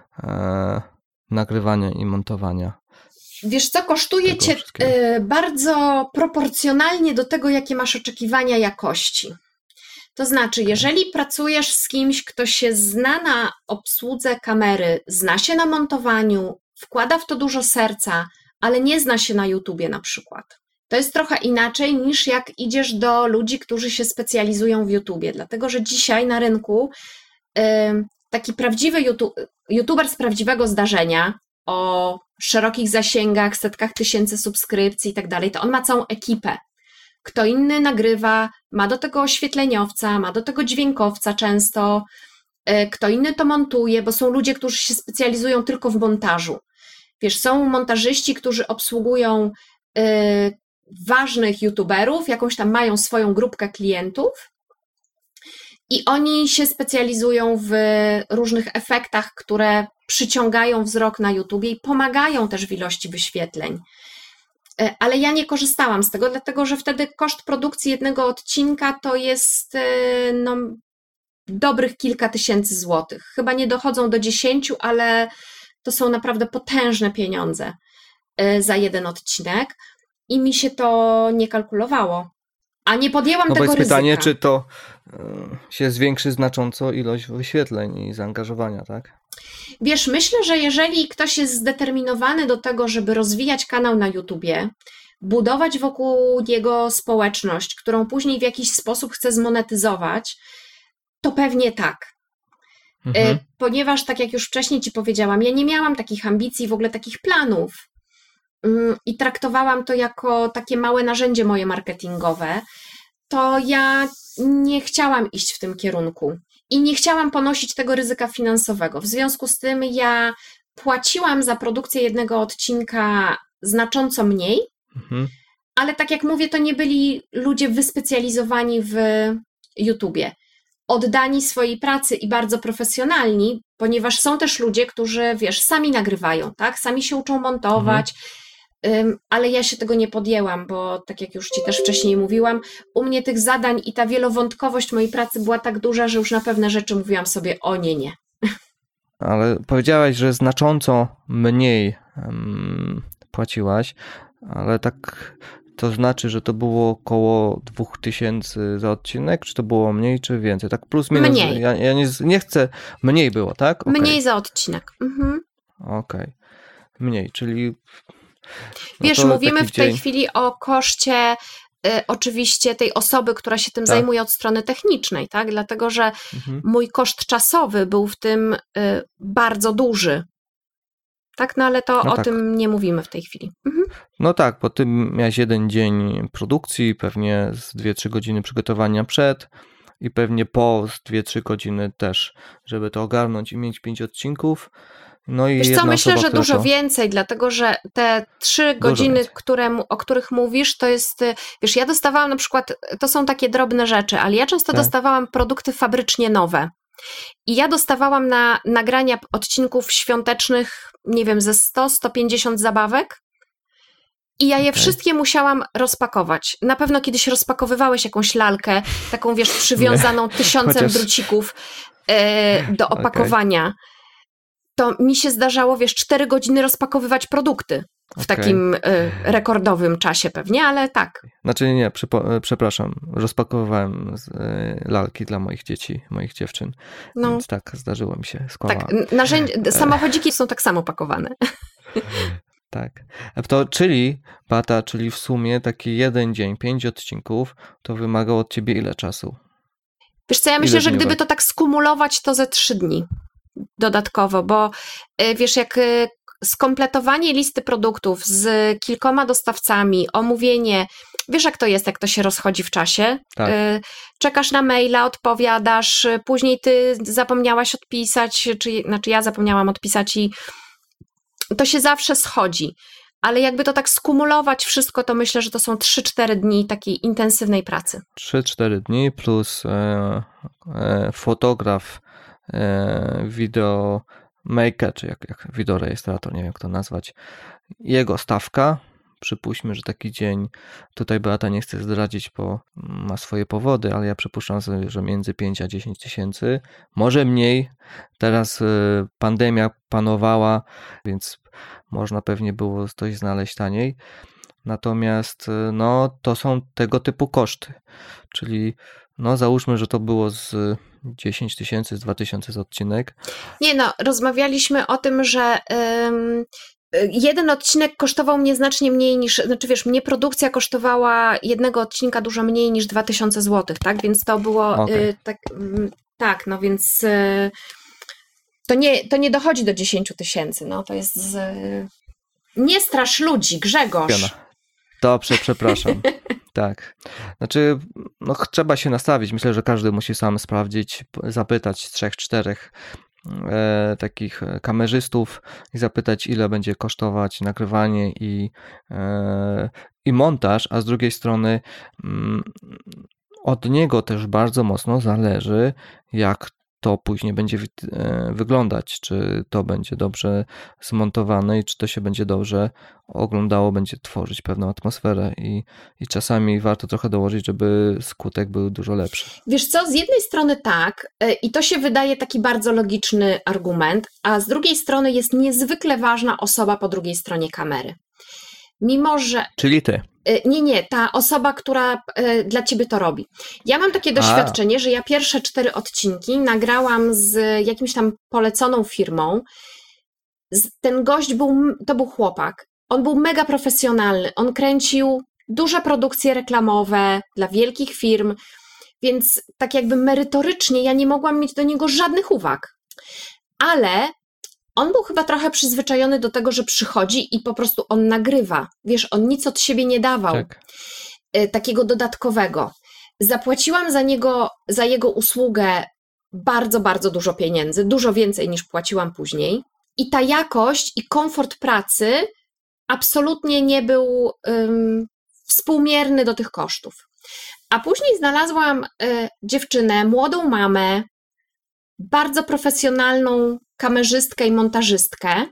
nagrywania i montowania. Wiesz co, kosztuje cię bardzo proporcjonalnie do tego, jakie masz oczekiwania jakości. To znaczy, jeżeli pracujesz z kimś, kto się zna na obsłudze kamery, zna się na montowaniu, wkłada w to dużo serca, ale nie zna się na YouTubie na przykład. To jest trochę inaczej niż jak idziesz do ludzi, którzy się specjalizują w YouTubie, dlatego że dzisiaj na rynku taki prawdziwy YouTuber z prawdziwego zdarzenia, o szerokich zasięgach, setkach tysięcy subskrypcji i tak dalej, to on ma całą ekipę. Kto inny nagrywa, ma do tego oświetleniowca, ma do tego dźwiękowca często, kto inny to montuje, bo są ludzie, którzy się specjalizują tylko w montażu. Wiesz, są montażyści, którzy obsługują ważnych youtuberów, jakąś tam mają swoją grupkę klientów i oni się specjalizują w różnych efektach, które przyciągają wzrok na YouTubie i pomagają też w ilości wyświetleń. Ale ja nie korzystałam z tego, dlatego że wtedy koszt produkcji jednego odcinka to jest dobrych kilka tysięcy złotych. Chyba nie dochodzą do 10, ale to są naprawdę potężne pieniądze za jeden odcinek i mi się to nie kalkulowało. A nie podjęłam tego ryzyka. Pytanie, czy to się zwiększy znacząco ilość wyświetleń i zaangażowania, tak? Wiesz, myślę, że jeżeli ktoś jest zdeterminowany do tego, żeby rozwijać kanał na YouTubie, budować wokół niego społeczność, którą później w jakiś sposób chce zmonetyzować, to pewnie tak. Ponieważ, tak jak już wcześniej Ci powiedziałam, ja nie miałam takich ambicji, w ogóle takich planów i traktowałam to jako takie małe narzędzie moje marketingowe, to ja nie chciałam iść w tym kierunku i nie chciałam ponosić tego ryzyka finansowego. W związku z tym ja płaciłam za produkcję jednego odcinka znacząco mniej, ale tak jak mówię, to nie byli ludzie wyspecjalizowani w YouTubie, oddani swojej pracy i bardzo profesjonalni, ponieważ są też ludzie, którzy, wiesz, sami nagrywają, tak? Sami się uczą montować, ale ja się tego nie podjęłam, bo tak jak już Ci też wcześniej mówiłam, u mnie tych zadań i ta wielowątkowość mojej pracy była tak duża, że już na pewne rzeczy mówiłam sobie, o nie. Ale powiedziałaś, że znacząco mniej płaciłaś, ale tak to znaczy, że to było około 2000 za odcinek, czy to było mniej, czy więcej? Tak plus minus. Mniej. Ja nie chcę, mniej było, tak? Okay. Mniej za odcinek. Okej. Mniej, czyli... Wiesz, mówimy w tej chwili o koszcie oczywiście tej osoby, która się tym zajmuje od strony technicznej, tak? Dlatego, że mój koszt czasowy był w tym bardzo duży. Tak, no ale to o tym nie mówimy w tej chwili. No tak, bo ty miałeś jeden dzień produkcji, pewnie z 2-3 godziny przygotowania przed i pewnie po 2-3 godziny też, żeby to ogarnąć i mieć 5 odcinków. No i wiesz co, myślę, że dużo więcej, dlatego że te 3 godziny, o których mówisz, to jest, wiesz, ja dostawałam na przykład, to są takie drobne rzeczy, ale ja często dostawałam produkty fabrycznie nowe. I ja dostawałam na nagrania odcinków świątecznych, nie wiem, ze 100-150 zabawek i ja je wszystkie musiałam rozpakować. Na pewno kiedyś rozpakowywałeś jakąś lalkę, taką, wiesz, przywiązaną 1000 drucików do opakowania. To mi się zdarzało, wiesz, 4 godziny rozpakowywać produkty w takim rekordowym czasie pewnie, ale tak. Znaczy nie, przepraszam, rozpakowywałem lalki dla moich dzieci, moich dziewczyn, więc tak, zdarzyło mi się, skłamałem. Tak, samochodziki są tak samo pakowane. Tak, czyli w sumie taki jeden dzień, 5 odcinków, to wymagało od ciebie ile czasu? Wiesz co, ja myślę, że gdyby to tak skumulować, to ze 3 dni dodatkowo, bo wiesz, jak skompletowanie listy produktów z kilkoma dostawcami, omówienie, wiesz jak to jest, jak to się rozchodzi w czasie, czekasz na maila, odpowiadasz, później ty zapomniałaś odpisać, znaczy ja zapomniałam odpisać i to się zawsze schodzi, ale jakby to tak skumulować wszystko, to myślę, że to są 3-4 dni takiej intensywnej pracy. 3-4 dni plus fotograf, videomaker, czy jak wideorejestrator, nie wiem jak to nazwać, jego stawka, przypuśćmy, że taki dzień, tutaj Beata nie chce zdradzić, bo ma swoje powody, ale ja przypuszczam sobie, że między 5 a 10 tysięcy, może mniej, teraz pandemia panowała, więc można pewnie było coś znaleźć taniej, natomiast no to są tego typu koszty, czyli no załóżmy, że to było z 10 tysięcy, z 2000 z odcinek. Nie no, rozmawialiśmy o tym, że jeden odcinek kosztował mnie znacznie mniej niż, znaczy wiesz, mnie produkcja kosztowała jednego odcinka dużo mniej niż 2000 zł, tak? Więc to było tak, no więc to nie dochodzi do 10 tysięcy, no to jest nie strasz ludzi, Grzegorz. Dobrze, przepraszam. Tak. Znaczy, no trzeba się nastawić. Myślę, że każdy musi sam sprawdzić, zapytać 3-4 takich kamerzystów i zapytać, ile będzie kosztować nagrywanie i montaż, a z drugiej strony od niego też bardzo mocno zależy, jak to później będzie wyglądać, czy to będzie dobrze zmontowane i czy to się będzie dobrze oglądało, będzie tworzyć pewną atmosferę i czasami warto trochę dołożyć, żeby skutek był dużo lepszy. Wiesz co, z jednej strony tak i to się wydaje taki bardzo logiczny argument, a z drugiej strony jest niezwykle ważna osoba po drugiej stronie kamery. Mimo, że... Czyli ty. Nie, ta osoba, która dla ciebie to robi. Ja mam takie doświadczenie, że ja pierwsze 4 odcinki nagrałam z jakimś tam poleconą firmą. Ten gość to był chłopak. On był mega profesjonalny. On kręcił duże produkcje reklamowe dla wielkich firm, więc tak jakby merytorycznie ja nie mogłam mieć do niego żadnych uwag. Ale on był chyba trochę przyzwyczajony do tego, że przychodzi i po prostu on nagrywa. Wiesz, on nic od siebie nie dawał, tak. Takiego dodatkowego. Zapłaciłam za jego usługę bardzo, bardzo dużo pieniędzy, dużo więcej niż płaciłam później. I ta jakość i komfort pracy absolutnie nie był współmierny do tych kosztów. A później znalazłam dziewczynę, młodą mamę, bardzo profesjonalną kamerzystkę i montażystkę,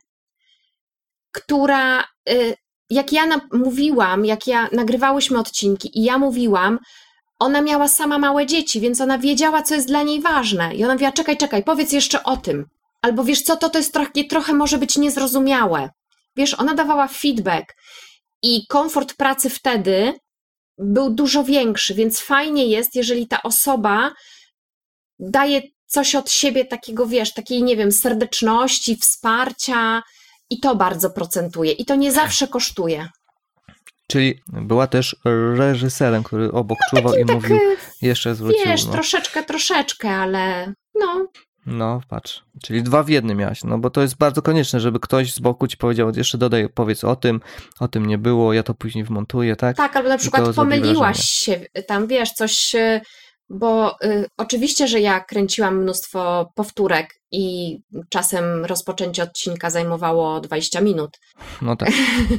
która, jak ja mówiłam, jak nagrywałyśmy odcinki i ja mówiłam, ona miała sama małe dzieci, więc ona wiedziała, co jest dla niej ważne. I ona mówiła, czekaj, powiedz jeszcze o tym. Albo wiesz co, to jest trochę może być niezrozumiałe. Wiesz, ona dawała feedback i komfort pracy wtedy był dużo większy, więc fajnie jest, jeżeli ta osoba daje coś od siebie takiego, wiesz, takiej, nie wiem, serdeczności, wsparcia i to bardzo procentuje i to nie zawsze kosztuje. Czyli była też reżyserem, który obok czuwał i mówił, jeszcze zwrócił. Wiesz, troszeczkę, ale no. No, patrz. Czyli 2 w 1 miałaś, no bo to jest bardzo konieczne, żeby ktoś z boku ci powiedział, jeszcze dodaj, powiedz o tym nie było, ja to później wmontuję, tak? Tak, albo na przykład pomyliłaś się, tam wiesz, coś, bo oczywiście, że ja kręciłam mnóstwo powtórek i czasem rozpoczęcie odcinka zajmowało 20 minut. No tak.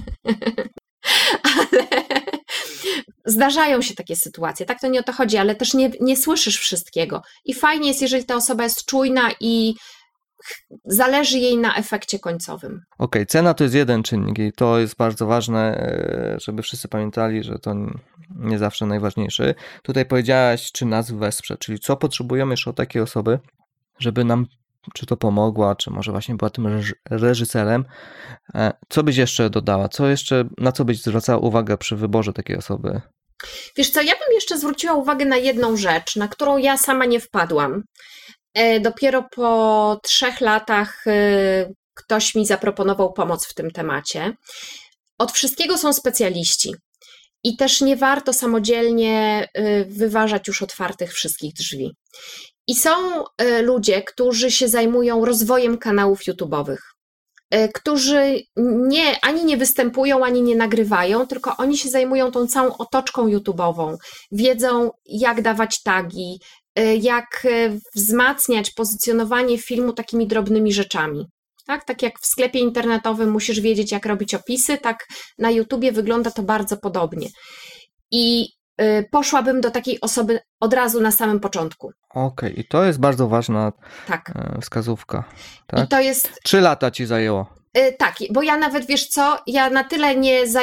Ale zdarzają się takie sytuacje, tak, to nie o to chodzi, ale też nie słyszysz wszystkiego. I fajnie jest, jeżeli ta osoba jest czujna i zależy jej na efekcie końcowym. Okej, cena to jest jeden czynnik i to jest bardzo ważne, żeby wszyscy pamiętali, że to nie zawsze najważniejszy. Tutaj powiedziałaś, czy nas wesprze, czyli co potrzebujemy jeszcze od takiej osoby, żeby nam czy to pomogła, czy może właśnie była tym reżyserem. Co byś jeszcze dodała? Na co byś zwracała uwagę przy wyborze takiej osoby? Wiesz co, ja bym jeszcze zwróciła uwagę na jedną rzecz, na którą ja sama nie wpadłam. Dopiero po 3 latach ktoś mi zaproponował pomoc w tym temacie. Od wszystkiego są specjaliści i też nie warto samodzielnie wyważać już otwartych wszystkich drzwi. I są ludzie, którzy się zajmują rozwojem kanałów YouTube'owych, którzy ani nie występują, ani nie nagrywają, tylko oni się zajmują tą całą otoczką YouTube'ową. Wiedzą, jak dawać tagi, jak wzmacniać pozycjonowanie filmu takimi drobnymi rzeczami. Tak jak w sklepie internetowym musisz wiedzieć, jak robić opisy, tak na YouTubie wygląda to bardzo podobnie. I poszłabym do takiej osoby od razu na samym początku. Okej, i to jest bardzo ważna wskazówka. Tak? I to jest... 3 lata ci zajęło. Tak, bo ja nawet, wiesz co, ja na tyle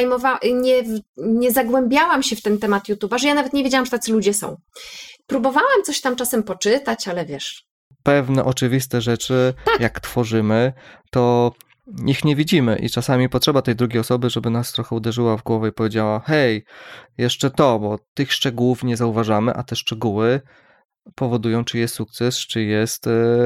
nie zagłębiałam się w ten temat YouTube'a, że ja nawet nie wiedziałam, że tacy ludzie są. Próbowałam coś tam czasem poczytać, ale wiesz... Pewne oczywiste rzeczy, jak tworzymy, to ich nie widzimy i czasami potrzeba tej drugiej osoby, żeby nas trochę uderzyła w głowę i powiedziała, hej, jeszcze to, bo tych szczegółów nie zauważamy, a te szczegóły powodują, czy jest sukces, czy jest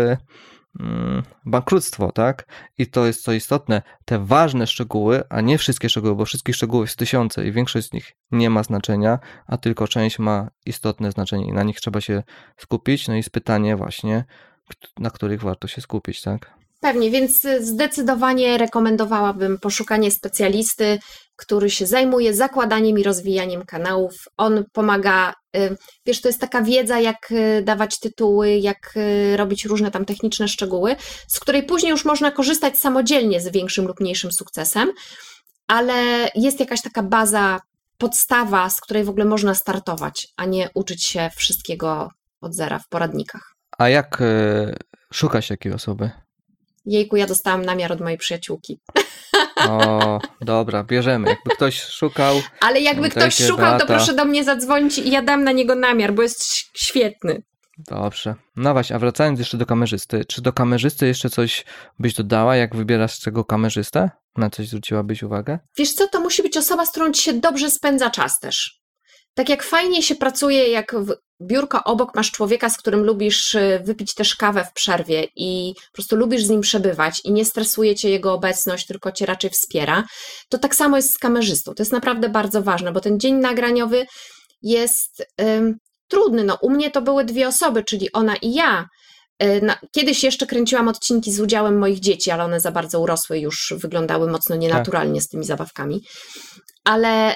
bankructwo, tak? I to jest co istotne, te ważne szczegóły, a nie wszystkie szczegóły, bo wszystkich szczegółów jest 1000 i większość z nich nie ma znaczenia, a tylko część ma istotne znaczenie i na nich trzeba się skupić. No i jest pytanie właśnie, na których warto się skupić, tak? Pewnie, więc zdecydowanie rekomendowałabym poszukanie specjalisty, który się zajmuje zakładaniem i rozwijaniem kanałów. On pomaga, wiesz, to jest taka wiedza, jak dawać tytuły, jak robić różne tam techniczne szczegóły, z której później już można korzystać samodzielnie z większym lub mniejszym sukcesem, ale jest jakaś taka baza, podstawa, z której w ogóle można startować, a nie uczyć się wszystkiego od zera w poradnikach. A jak szukać takiej osoby? Jejku, ja dostałam namiar od mojej przyjaciółki. O, dobra, bierzemy. Jakby ktoś szukał... Ale jakby ktoś szukał, Beata, to proszę do mnie zadzwonić i ja dam na niego namiar, bo jest świetny. Dobrze. No właśnie, a wracając jeszcze do kamerzysty. Czy do kamerzysty jeszcze coś byś dodała, jak wybierasz tego kamerzystę? Na coś zwróciłabyś uwagę? Wiesz co, to musi być osoba, z którą ci się dobrze spędza czas też. Tak jak fajnie się pracuje, jak w biurko obok masz człowieka, z którym lubisz wypić też kawę w przerwie i po prostu lubisz z nim przebywać i nie stresuje cię jego obecność, tylko cię raczej wspiera, to tak samo jest z kamerzystą. To jest naprawdę bardzo ważne, bo ten dzień nagraniowy jest trudny. No, u mnie to były 2 osoby, czyli ona i ja. Kiedyś jeszcze kręciłam odcinki z udziałem moich dzieci, ale one za bardzo urosły, już wyglądały mocno nienaturalnie z tymi zabawkami. Ale...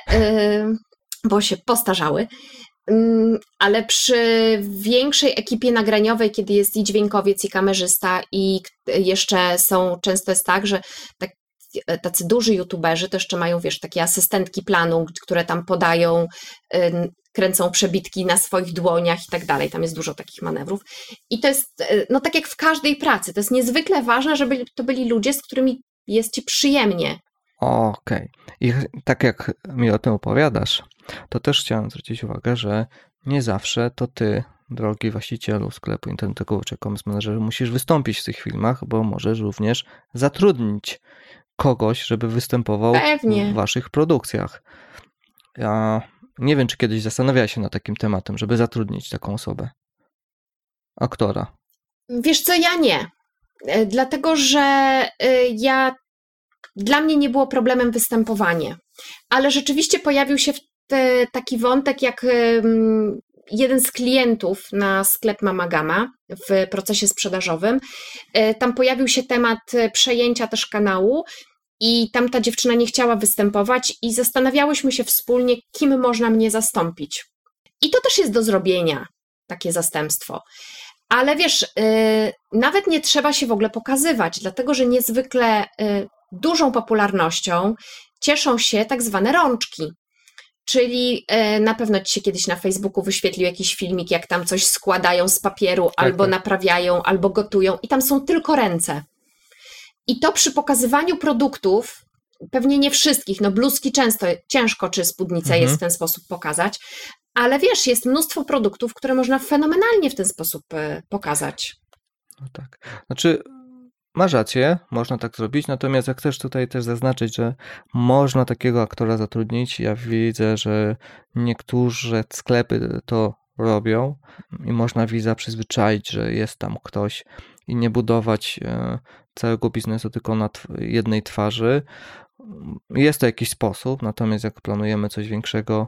bo się postarzały, ale przy większej ekipie nagraniowej, kiedy jest i dźwiękowiec, i kamerzysta, i jeszcze często jest tak, że tacy duży youtuberzy to jeszcze mają, wiesz, takie asystentki planu, które tam podają, kręcą przebitki na swoich dłoniach i tak dalej, tam jest dużo takich manewrów i to jest, no tak jak w każdej pracy, to jest niezwykle ważne, żeby to byli ludzie, z którymi jest ci przyjemnie. Okej. I tak jak mi o tym opowiadasz, to też chciałem zwrócić uwagę, że nie zawsze to ty, drogi właścicielu sklepu internetowego czy e-commerce manager, musisz wystąpić w tych filmach, bo możesz również zatrudnić kogoś, żeby występował Pewnie. w waszych produkcjach. Ja nie wiem, czy kiedyś zastanawiałeś się nad takim tematem, żeby zatrudnić taką osobę. Aktora. Wiesz co, ja nie. Dlatego, że dla mnie nie było problemem występowanie. Ale rzeczywiście pojawił się taki wątek, jak jeden z klientów na sklep Mama Gama w procesie sprzedażowym. Tam pojawił się temat przejęcia też kanału i tamta dziewczyna nie chciała występować i zastanawiałyśmy się wspólnie, kim można mnie zastąpić. I to też jest do zrobienia, takie zastępstwo. Ale wiesz, nawet nie trzeba się w ogóle pokazywać, dlatego że niezwykle dużą popularnością cieszą się tak zwane rączki. Czyli na pewno ci się kiedyś na Facebooku wyświetlił jakiś filmik, jak tam coś składają z papieru, albo naprawiają, albo gotują i tam są tylko ręce. I to przy pokazywaniu produktów, pewnie nie wszystkich, no bluzki ciężko czy spódnicę jest w ten sposób pokazać, ale wiesz, jest mnóstwo produktów, które można fenomenalnie w ten sposób pokazać. No tak. Znaczy, masz rację, można tak zrobić, natomiast jak chcesz tutaj też zaznaczyć, że można takiego aktora zatrudnić, ja widzę, że niektóre sklepy to robią i można widza przyzwyczaić, że jest tam ktoś i nie budować całego biznesu tylko na jednej twarzy. Jest to jakiś sposób, natomiast jak planujemy coś większego,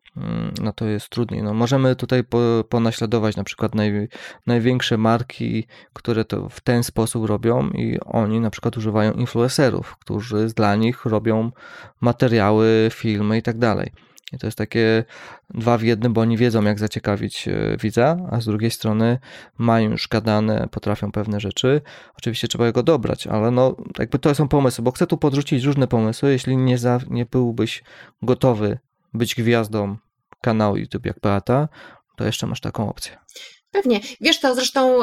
no to jest trudniej. No możemy tutaj ponaśladować na przykład największe marki, które to w ten sposób robią i oni na przykład używają influencerów, którzy dla nich robią materiały, filmy i tak dalej. I to jest takie 2 w 1, bo oni wiedzą, jak zaciekawić widza, a z drugiej strony mają już gadane, potrafią pewne rzeczy. Oczywiście trzeba go dobrać, ale no jakby to są pomysły, bo chcę tu podrzucić różne pomysły. Jeśli nie byłbyś gotowy być gwiazdą kanału YouTube jak Beata, to jeszcze masz taką opcję. Pewnie. Wiesz, to zresztą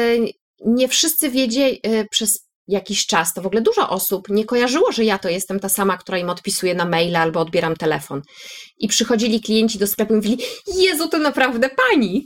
nie wszyscy wiedzieli przez jakiś czas, to w ogóle dużo osób nie kojarzyło, że ja to jestem ta sama, która im odpisuje na maila albo odbieram telefon. I przychodzili klienci do sklepu i mówili: Jezu, to naprawdę pani!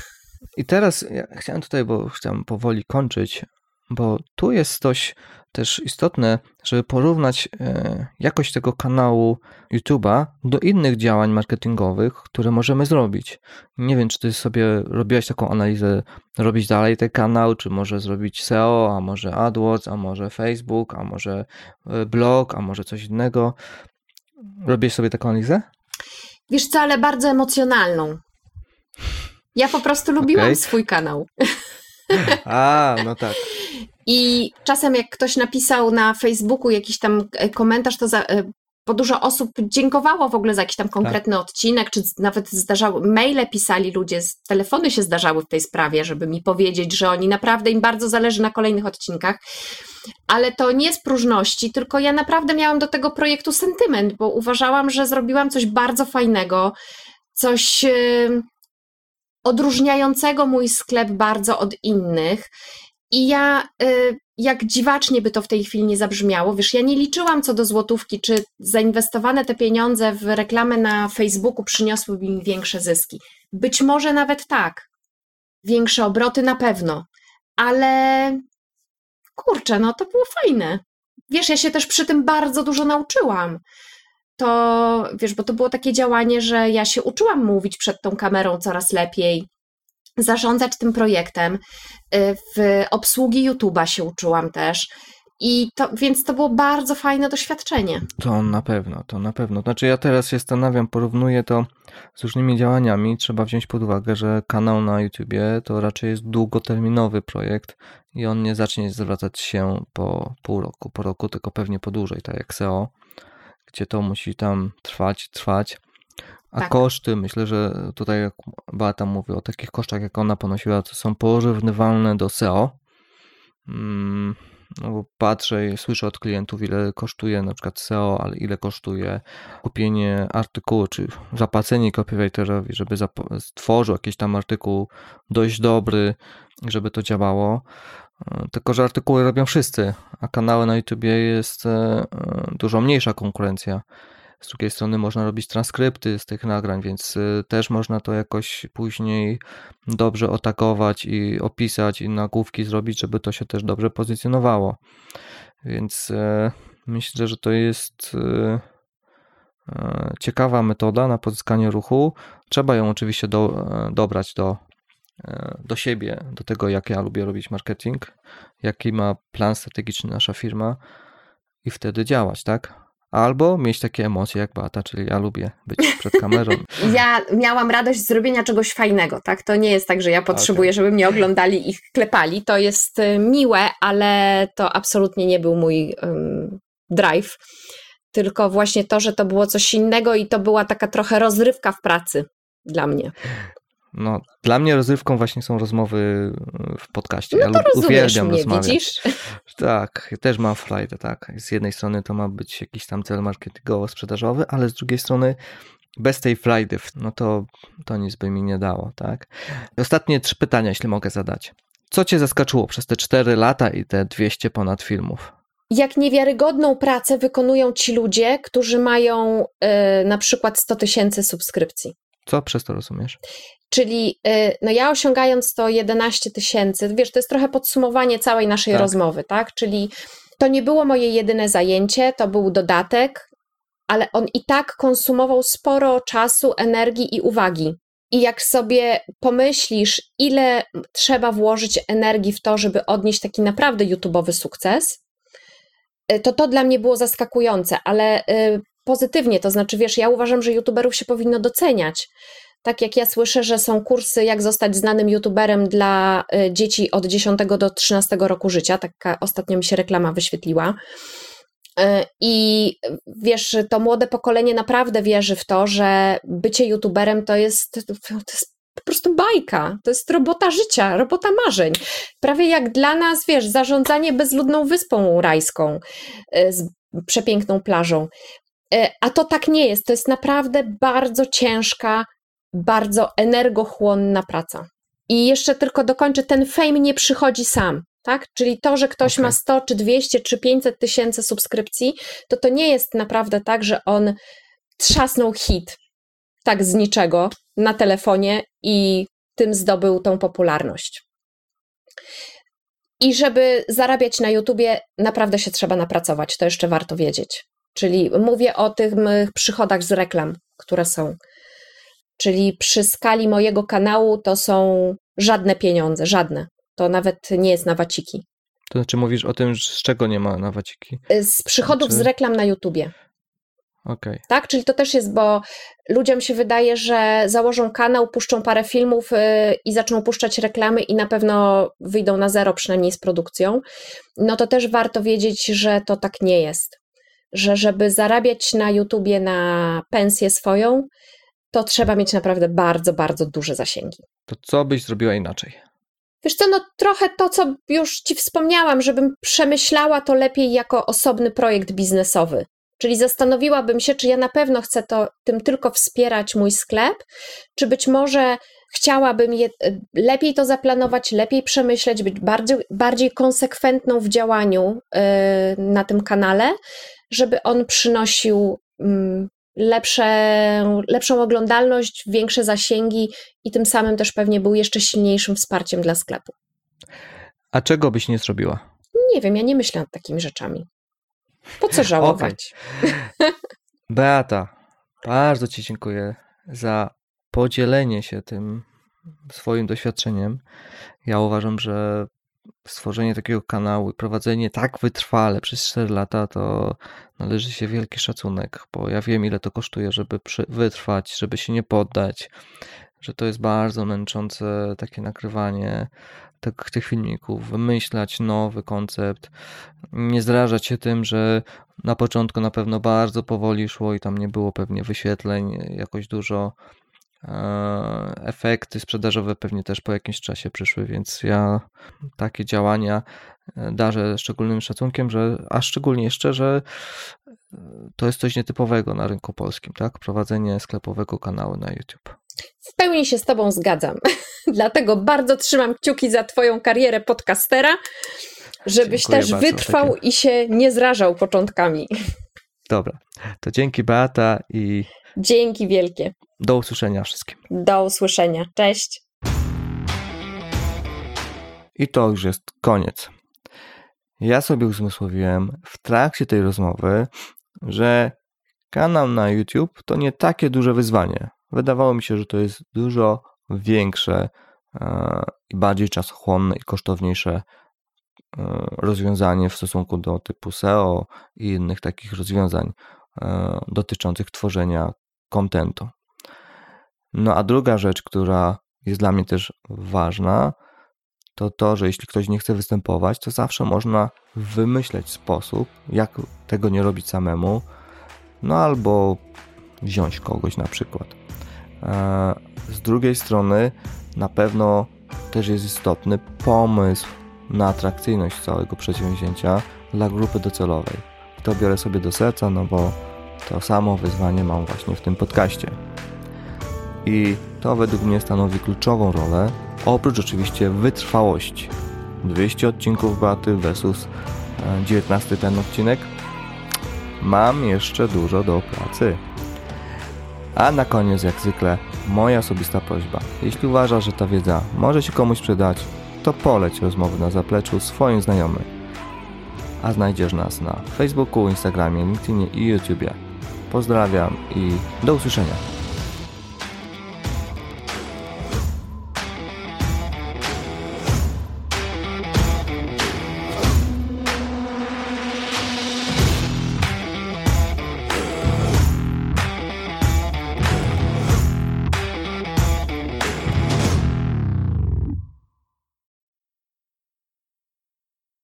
I teraz ja chciałem tutaj, bo chciałem powoli kończyć, bo tu jest coś też istotne, żeby porównać jakość tego kanału YouTube'a do innych działań marketingowych, które możemy zrobić. Nie wiem, czy ty sobie robiłaś taką analizę, robić dalej ten kanał, czy może zrobić SEO, a może AdWords, a może Facebook, a może blog, a może coś innego. Robisz sobie taką analizę? Wiesz co, ale bardzo emocjonalną. Ja po prostu lubiłam swój kanał. A, no tak. I czasem jak ktoś napisał na Facebooku jakiś tam komentarz, to bo dużo osób dziękowało w ogóle za jakiś tam konkretny odcinek, czy nawet maile pisali ludzie, telefony się zdarzały w tej sprawie, żeby mi powiedzieć, że oni naprawdę, im bardzo zależy na kolejnych odcinkach. Ale to nie z próżności, tylko ja naprawdę miałam do tego projektu sentyment, bo uważałam, że zrobiłam coś bardzo fajnego, coś odróżniającego mój sklep bardzo od innych. I ja, jak dziwacznie by to w tej chwili nie zabrzmiało, wiesz, ja nie liczyłam co do złotówki, czy zainwestowane te pieniądze w reklamę na Facebooku przyniosłyby mi większe zyski. Być może nawet tak, większe obroty na pewno, ale kurczę, no to było fajne. Wiesz, ja się też przy tym bardzo dużo nauczyłam. To, wiesz, bo to było takie działanie, że ja się uczyłam mówić przed tą kamerą coraz lepiej, zarządzać tym projektem, w obsługi YouTube'a się uczyłam też. Więc to było bardzo fajne doświadczenie. To na pewno. Znaczy ja teraz się zastanawiam, porównuję to z różnymi działaniami. Trzeba wziąć pod uwagę, że kanał na YouTubie to raczej jest długoterminowy projekt i on nie zacznie zwracać się po pół roku, po roku, tylko pewnie po dłużej, tak jak SEO, gdzie to musi tam trwać. A Tak. koszty, myślę, że tutaj jak Beata mówi o takich kosztach, jak ona ponosiła, to są porównywalne do SEO. No bo patrzę i słyszę od klientów, ile kosztuje na przykład SEO, ale ile kosztuje kupienie artykułu, czy zapłacenie copywriterowi, żeby stworzył jakiś tam artykuł dość dobry, żeby to działało. Tylko że artykuły robią wszyscy, a kanały na YouTubie jest dużo mniejsza konkurencja. Z drugiej strony można robić transkrypty z tych nagrań, więc też można to jakoś później dobrze otagować i opisać i nagłówki zrobić, żeby to się też dobrze pozycjonowało. Więc myślę, że to jest ciekawa metoda na pozyskanie ruchu. Trzeba ją oczywiście dobrać do siebie, do tego, jak ja lubię robić marketing, jaki ma plan strategiczny nasza firma i wtedy działać, tak? Albo mieć takie emocje jak Beata, czyli ja lubię być przed kamerą. Ja miałam radość z zrobienia czegoś fajnego, tak? To nie jest tak, że ja potrzebuję, żeby mnie oglądali i klepali. To jest miłe, ale to absolutnie nie był mój drive. Tylko właśnie to, że to było coś innego i to była taka trochę rozrywka w pracy dla mnie. No, dla mnie rozrywką właśnie są rozmowy w podcaście. No to ja uwielbiam mnie, rozmawiać. widzisz? Tak, też mam frajdę, tak. Z jednej strony to ma być jakiś tam cel marketingowo-sprzedażowy, ale z drugiej strony bez tej frajdy, no to nic by mi nie dało, tak. Ostatnie 3 pytania, jeśli mogę zadać. Co cię zaskoczyło przez te 4 lata i te 200 ponad filmów? Jak niewiarygodną pracę wykonują ci ludzie, którzy mają na przykład 100 000 subskrypcji. Co przez to rozumiesz? Czyli no ja osiągając to 11 000, wiesz, to jest trochę podsumowanie całej naszej rozmowy, tak? Czyli to nie było moje jedyne zajęcie, to był dodatek, ale on i tak konsumował sporo czasu, energii i uwagi. I jak sobie pomyślisz, ile trzeba włożyć energii w to, żeby odnieść taki naprawdę YouTube'owy sukces, to dla mnie było zaskakujące, ale pozytywnie, to znaczy, wiesz, ja uważam, że YouTuberów się powinno doceniać. Tak jak ja słyszę, że są kursy, jak zostać znanym YouTuberem dla dzieci od 10 do 13 roku życia, taka ostatnio mi się reklama wyświetliła. I wiesz, to młode pokolenie naprawdę wierzy w to, że bycie YouTuberem to jest po prostu bajka, to jest robota życia, robota marzeń. Prawie jak dla nas, wiesz, zarządzanie bezludną wyspą rajską z przepiękną plażą. A to tak nie jest, to jest naprawdę bardzo ciężka, bardzo energochłonna praca. I jeszcze tylko dokończę, ten fame nie przychodzi sam, tak? Czyli to, że ktoś ma 100, czy 200, czy 500 000 subskrypcji, to nie jest naprawdę tak, że on trzasnął hit tak z niczego na telefonie i tym zdobył tą popularność. I żeby zarabiać na YouTubie, naprawdę się trzeba napracować, to jeszcze warto wiedzieć. Czyli mówię o tych przychodach z reklam, które są. Czyli przy skali mojego kanału to są żadne pieniądze, żadne. To nawet nie jest na waciki. To znaczy mówisz o tym, z czego nie ma na waciki? Z przychodów z reklam na YouTubie. Okay. Tak, czyli to też jest, bo ludziom się wydaje, że założą kanał, puszczą parę filmów i zaczną puszczać reklamy i na pewno wyjdą na zero, przynajmniej z produkcją. No to też warto wiedzieć, że to tak nie jest. Że żeby zarabiać na YouTubie na pensję swoją, to trzeba mieć naprawdę bardzo, bardzo duże zasięgi. To co byś zrobiła inaczej? Wiesz co, no trochę to, co już Ci wspomniałam, żebym przemyślała to lepiej jako osobny projekt biznesowy. Czyli zastanowiłabym się, czy ja na pewno chcę tym tylko wspierać mój sklep, czy być może chciałabym lepiej to zaplanować, lepiej przemyśleć, być bardziej konsekwentną w działaniu na tym kanale, żeby on przynosił lepszą oglądalność, większe zasięgi i tym samym też pewnie był jeszcze silniejszym wsparciem dla sklepu. A czego byś nie zrobiła? Nie wiem, ja nie myślę nad takimi rzeczami. Po co żałować? Okay. Beata, bardzo Ci dziękuję za podzielenie się tym swoim doświadczeniem. Ja uważam, że stworzenie takiego kanału i prowadzenie tak wytrwale przez 4 lata to należy się wielki szacunek, bo ja wiem, ile to kosztuje, żeby wytrwać, żeby się nie poddać, że to jest bardzo męczące takie nagrywanie tych filmików, wymyślać nowy koncept, nie zrażać się tym, że na początku na pewno bardzo powoli szło i tam nie było pewnie wyświetleń jakoś dużo. Efekty sprzedażowe pewnie też po jakimś czasie przyszły, więc ja takie działania darzę szczególnym szacunkiem, a szczególnie jeszcze, że to jest coś nietypowego na rynku polskim, tak? Prowadzenie sklepowego kanału na YouTube. W pełni się z Tobą zgadzam. Dlatego bardzo trzymam kciuki za Twoją karierę podcastera, żebyś Dziękuję też bardzo, wytrwał i się nie zrażał początkami. Dobra, to dzięki Beata i dzięki wielkie. Do usłyszenia wszystkim. Do usłyszenia. Cześć. I to już jest koniec. Ja sobie uzmysłowiłem w trakcie tej rozmowy, że kanał na YouTube to nie takie duże wyzwanie. Wydawało mi się, że to jest dużo większe i bardziej czasochłonne i kosztowniejsze rozwiązanie w stosunku do typu SEO i innych takich rozwiązań dotyczących tworzenia kontentu. No a druga rzecz, która jest dla mnie też ważna, to to, że jeśli ktoś nie chce występować, to zawsze można wymyśleć sposób, jak tego nie robić samemu, no albo wziąć kogoś na przykład. Z drugiej strony na pewno też jest istotny pomysł na atrakcyjność całego przedsięwzięcia dla grupy docelowej. To biorę sobie do serca, no bo to samo wyzwanie mam właśnie w tym podcaście. I to według mnie stanowi kluczową rolę, oprócz oczywiście wytrwałości. 200 odcinków Beaty versus 19 ten odcinek. Mam jeszcze dużo do pracy. A na koniec, jak zwykle, moja osobista prośba. Jeśli uważasz, że ta wiedza może się komuś przydać, to poleć rozmowy na zapleczu swoim znajomym. A znajdziesz nas na Facebooku, Instagramie, LinkedInie i YouTubie. Pozdrawiam i do usłyszenia.